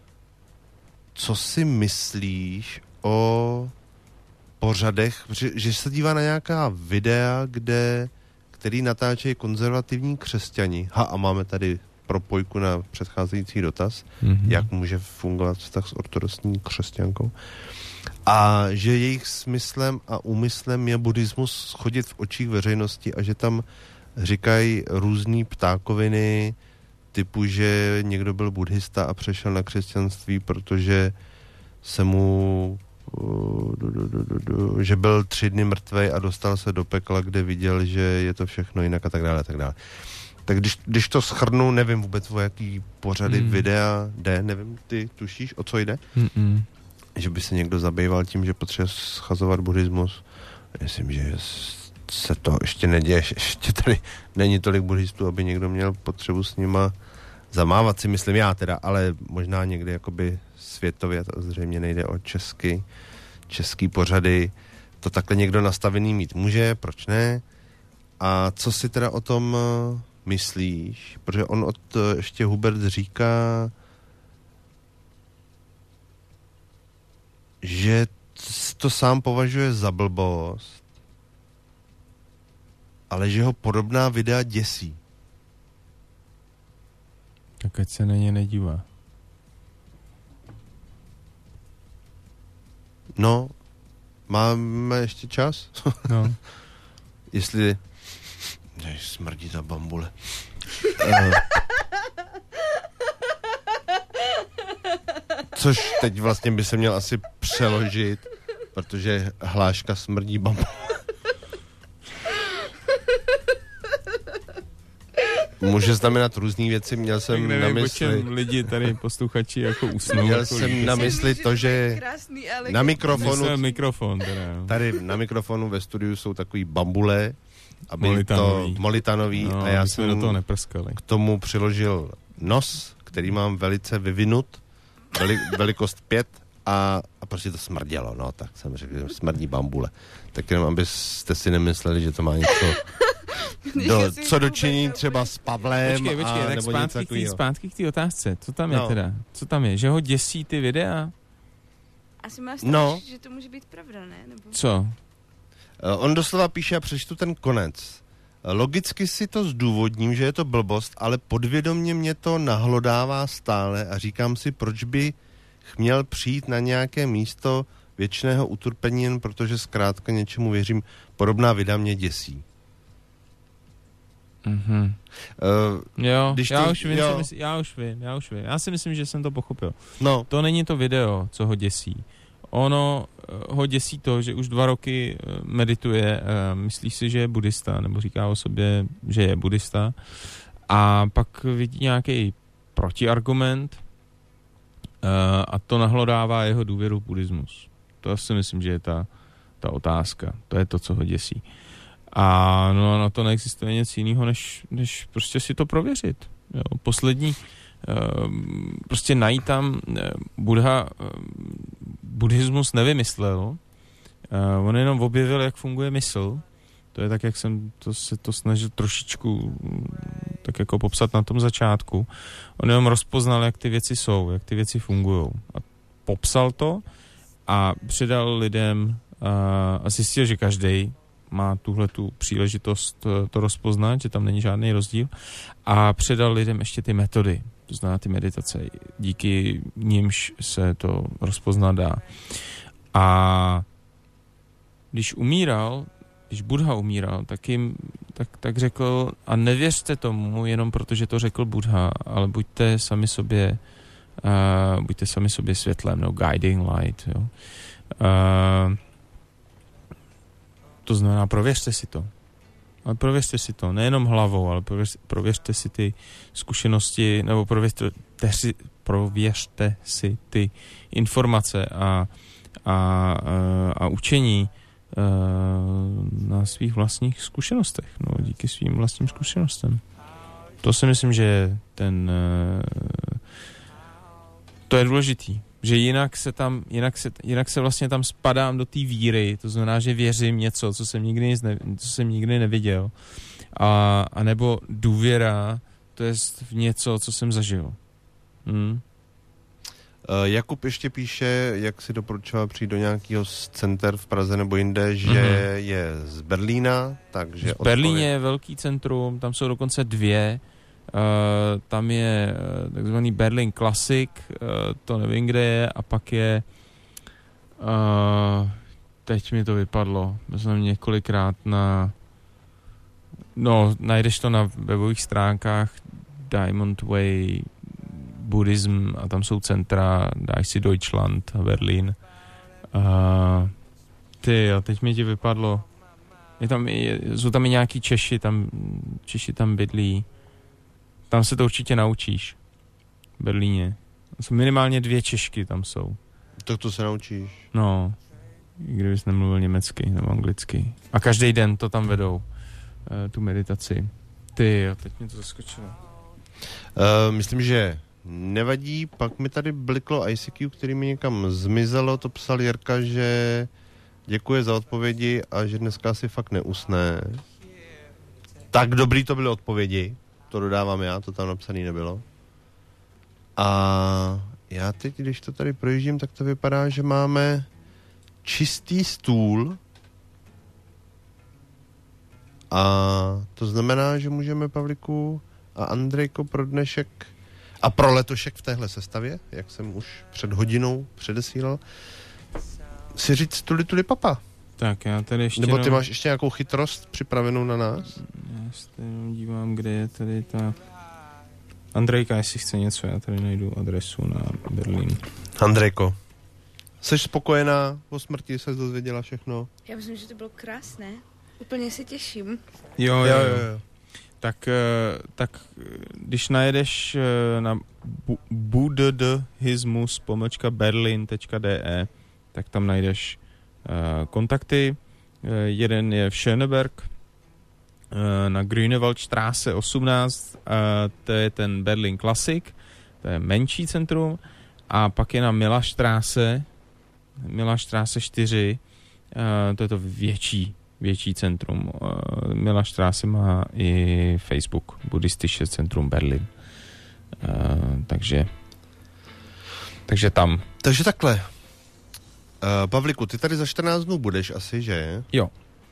co si myslíš o pořadech, že, že se dívá na nějaká videa, kde, který natáčejí konzervativní křesťani. Ha, a máme tady propojku na předcházející dotaz, mm-hmm. jak může fungovat vztah s ortodoxní křesťankou. A že jejich smyslem a úmyslem je buddhismus schodit v očích veřejnosti a že tam říkají různý ptákoviny typu, že někdo byl buddhista a přešel na křesťanství, protože se mu uh, du, du, du, du, du, že byl tři dny mrtvej a dostal se do pekla, kde viděl, že je to všechno jinak a tak dále a tak dále. Tak když, když to shrnu, nevím vůbec, o jaký pořady mm. videa jde, nevím, ty tušíš, o co jde? Mm-mm. Že by se někdo zabýval tím, že potřebuje schazovat buddhismus. Myslím, že se to ještě neděje, ještě tady není tolik buddhistů, aby někdo měl potřebu s nima zamávat, si myslím já teda, ale možná někdy jakoby světově, to zřejmě nejde o český, český pořady, to takhle někdo nastavený mít může, proč ne? A co si teda o tom myslíš? Protože on od ještě Hubert říká, že to sám považuje za blbost, ale že ho podobná videa děsí. Tak ať se na ně nedívá. No, máme ještě čas? No. Jestli... Jež smrdí ta bambule. Což teď vlastně by se měl asi přeložit, protože hláška smrdí bambule. Může znamenat různý věci, měl jsem nevím, na mysli... lidi tady, posluchači, jako usnou. Měl jako jsem na mysli to, že na mikrofonu... mikrofon, teda. Tady na mikrofonu ve studiu jsou takový bambule, aby Molitanový. to molitanový, No, a já my jsem jsme do toho neprskali. k tomu přiložil nos, který mám velice vyvinut, veli, velikost pět, a, a prostě to smrdělo, no, tak jsem řekl, že smrdí bambule. Tak jenom, abyste si nemysleli, že to má něco do, co dočiní třeba s Pavlem. Počkej, počkej, a, tak nebo zpátky, k tý, zpátky k té otázce. Co tam je no. teda? Co tam je? Že ho děsí ty videa? Asi máš no. že to může být pravda, ne? Nebo... Co? Uh, on doslova píše, a přečtu ten konec. Logicky si to zdůvodním, že je to blbost, ale podvědomě mě to nahlodává stále a říkám si, proč bych měl přijít na nějaké místo věčného utrpení, jen protože zkrátka něčemu věřím. Podobná videa mě děsí. Mhm. Uh, jo, když já, to, už vím, jo. Mysl, já už vím, já už vím. Já si myslím, že jsem to pochopil. No. To není to video, co ho děsí. Ono uh, ho děsí to, že už dva roky uh, medituje, uh, myslí si, že je buddhista, nebo říká o sobě, že je buddhista, a pak vidí nějaký protiargument uh, a to nahlodává jeho důvěru v buddhismus. To si myslím, že je ta, ta otázka. To je to, co ho děsí. A no, na to neexistuje nic jiného, než, než prostě si to prověřit. Jo. Poslední, uh, prostě najít tam, uh, Buddha, uh, buddhismus nevymyslel, uh, on jenom objevil, jak funguje mysl. To je tak, jak jsem to, se to snažil trošičku tak jako popsat na tom začátku. On jenom rozpoznal, jak ty věci jsou, jak ty věci fungují. A popsal to a předal lidem uh, a zjistil, že každej má tuhle tu příležitost to rozpoznat, že tam není žádný rozdíl, a předal lidem ještě ty metody, to znamená ty meditace, díky nimž se to rozpoznat dá. A když umíral, když Buddha umíral, tak, jim, tak, tak řekl, a nevěřte tomu jenom proto, že to řekl Buddha, ale buďte sami sobě uh, buďte sami sobě světlem, no, guiding light, jo. Uh, To znamená, prověřte si to. Ale prověřte si to, nejenom hlavou, ale prověřte, prověřte si ty zkušenosti, nebo prověřte, si, prověřte si ty informace a, a, a, a učení uh, na svých vlastních zkušenostech, no, díky svým vlastním zkušenostem. To si myslím, že je ten... Uh, to je důležitý. Že jinak se tam, jinak se, jinak se vlastně tam spadám do té víry, to znamená, že věřím něco, co jsem nikdy, ne, co jsem nikdy neviděl, a, a nebo důvěra, to je v něco, co jsem zažil. Hmm. Uh, Jakub ještě píše, jak si doporučoval přijít do nějakého center v Praze nebo jinde, že mm-hmm. je z Berlína, takže... V Berlíně je velký centrum, tam jsou dokonce dvě. Uh, tam je uh, takzvaný Berlin Classic, uh, to nevím, kde je, a pak je uh, teď mi to vypadlo, myslím několikrát na no, najdeš to na webových stránkách Diamond Way Buddhism a tam jsou centra, dáš si Deutschland a Berlín. Uh, ty, a teď mi ti vypadlo, je tam, je, jsou tam i nějaký Češi, tam, Češi tam bydlí. Tam se to určitě naučíš. V Berlíně. Minimálně dvě Češky tam jsou. Tak to se naučíš. No. i kdybys nemluvil německy nebo anglicky. A každý den to tam vedou, uh, tu meditaci. Ty, jo, teď mě to zaskočilo. Uh, myslím, že nevadí, pak mi tady bliklo I C Q, který mi někam zmizelo, to psal Jirka, že děkuje za odpovědi a že dneska si fakt neusne. Tak dobrý to byly odpovědi, to dodávám já, to tam napsaný nebylo. A já teď, když to tady projíždím, tak to vypadá, že máme čistý stůl a to znamená, že můžeme, Pavliku a Andrejko, pro dnešek a pro letošek v téhle sestavě, jak jsem už před hodinou předesílal, si říct tuli tuli papa. Tak já tady ještě... Nebo ty máš ještě nějakou chytrost připravenou na nás? Já se tady dívám, kde je tady ta... Andrejka, jestli chce něco, já tady najdu adresu na Berlín. Andrejko, jsi spokojená? O smrti se dozvěděla všechno? Já myslím, že to bylo krásné. Úplně se těším. Jo, jo, jo. jo. Tak, tak když najedeš na buddhismus pomlčka berlin tečka d e, tak tam najdeš kontakty. Jeden je v Schöneberg na Grünewaldstraße osmnáct, to je ten Berlin Classic, to je menší centrum, a pak je na Millerstraße, Millerstraße čtyři, to je to větší, větší centrum. Millerstraße má i Facebook, Buddhistische Centrum Berlin. Takže takže tam. Takže takhle. Uh, Pavliku, ty tady za čtrnáct dnů budeš asi, že? Jo.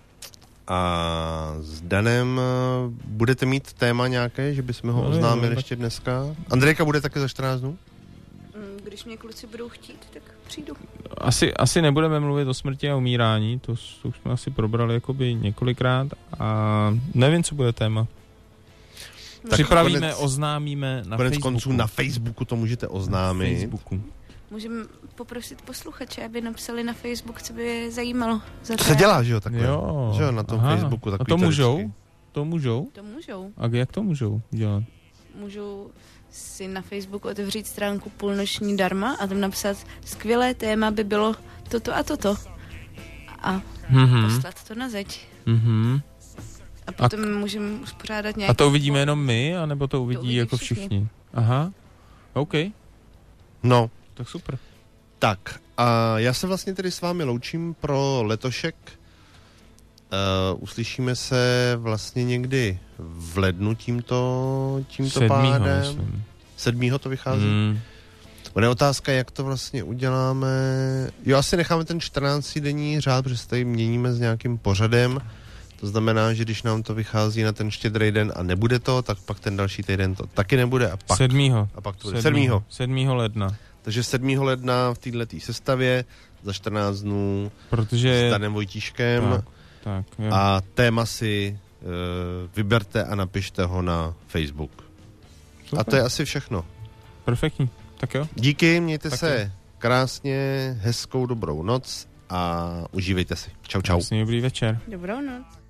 A s Danem uh, budete mít téma nějaké, že bychom ho no, oznámili jo, ještě dneska? Andrejka bude taky za čtrnáct dnů? Když mě kluci budou chtít, tak přijdu. Asi, asi nebudeme mluvit o smrti a umírání, to, to už jsme asi probrali jakoby několikrát a nevím, co bude téma. Tak připravíme, konec, oznámíme na konec Facebooku. konců na Facebooku to můžete oznámit. Na Facebooku. Můžeme poprosit posluchače, aby napsali na Facebook, co by je zajímalo. Za to se dělá, že jo, takhle? Jo. Že jo, na tom Aha. Facebooku. A to můžou? Vždycky. To můžou? To můžou. A jak to můžou dělat? Můžou si na Facebooku otevřít stránku Půlnoční darma a tam napsat, skvělé téma by bylo toto a toto. A mm-hmm. poslat to na zeď. Mm-hmm. A potom a k... můžeme uspořádat nějaký... A to uvidíme jenom my, anebo to uvidí, to uvidí jako všichni? všichni? Aha. OK. No. Tak super. Tak, a já se vlastně tedy s vámi loučím pro letošek. Uh, uslyšíme se vlastně někdy v lednu tímto, tímto sedmýho, pádem. Myslím. Sedmýho to vychází? Mm. Bude otázka, jak to vlastně uděláme. Jo, asi necháme ten čtrnáctidenní řád, protože se tady měníme s nějakým pořadem. To znamená, že když nám to vychází na ten štědrý den a nebude to, tak pak ten další týden to taky nebude. A pak, sedmýho. A pak to bude. Sedmýho. Sedmýho ledna. Takže sedmýho ledna v této sestavě za čtrnáct dnů protože... s Danem Vojtíškem. Tak, tak, jo. A téma si uh, vyberte a napište ho na Facebook. Super. A to je asi všechno. Perfektní. Tak jo. Díky, mějte tak se je. krásně, hezkou dobrou noc a užívejte si. Čau, čau. Krásný dobrý večer. Dobrou noc.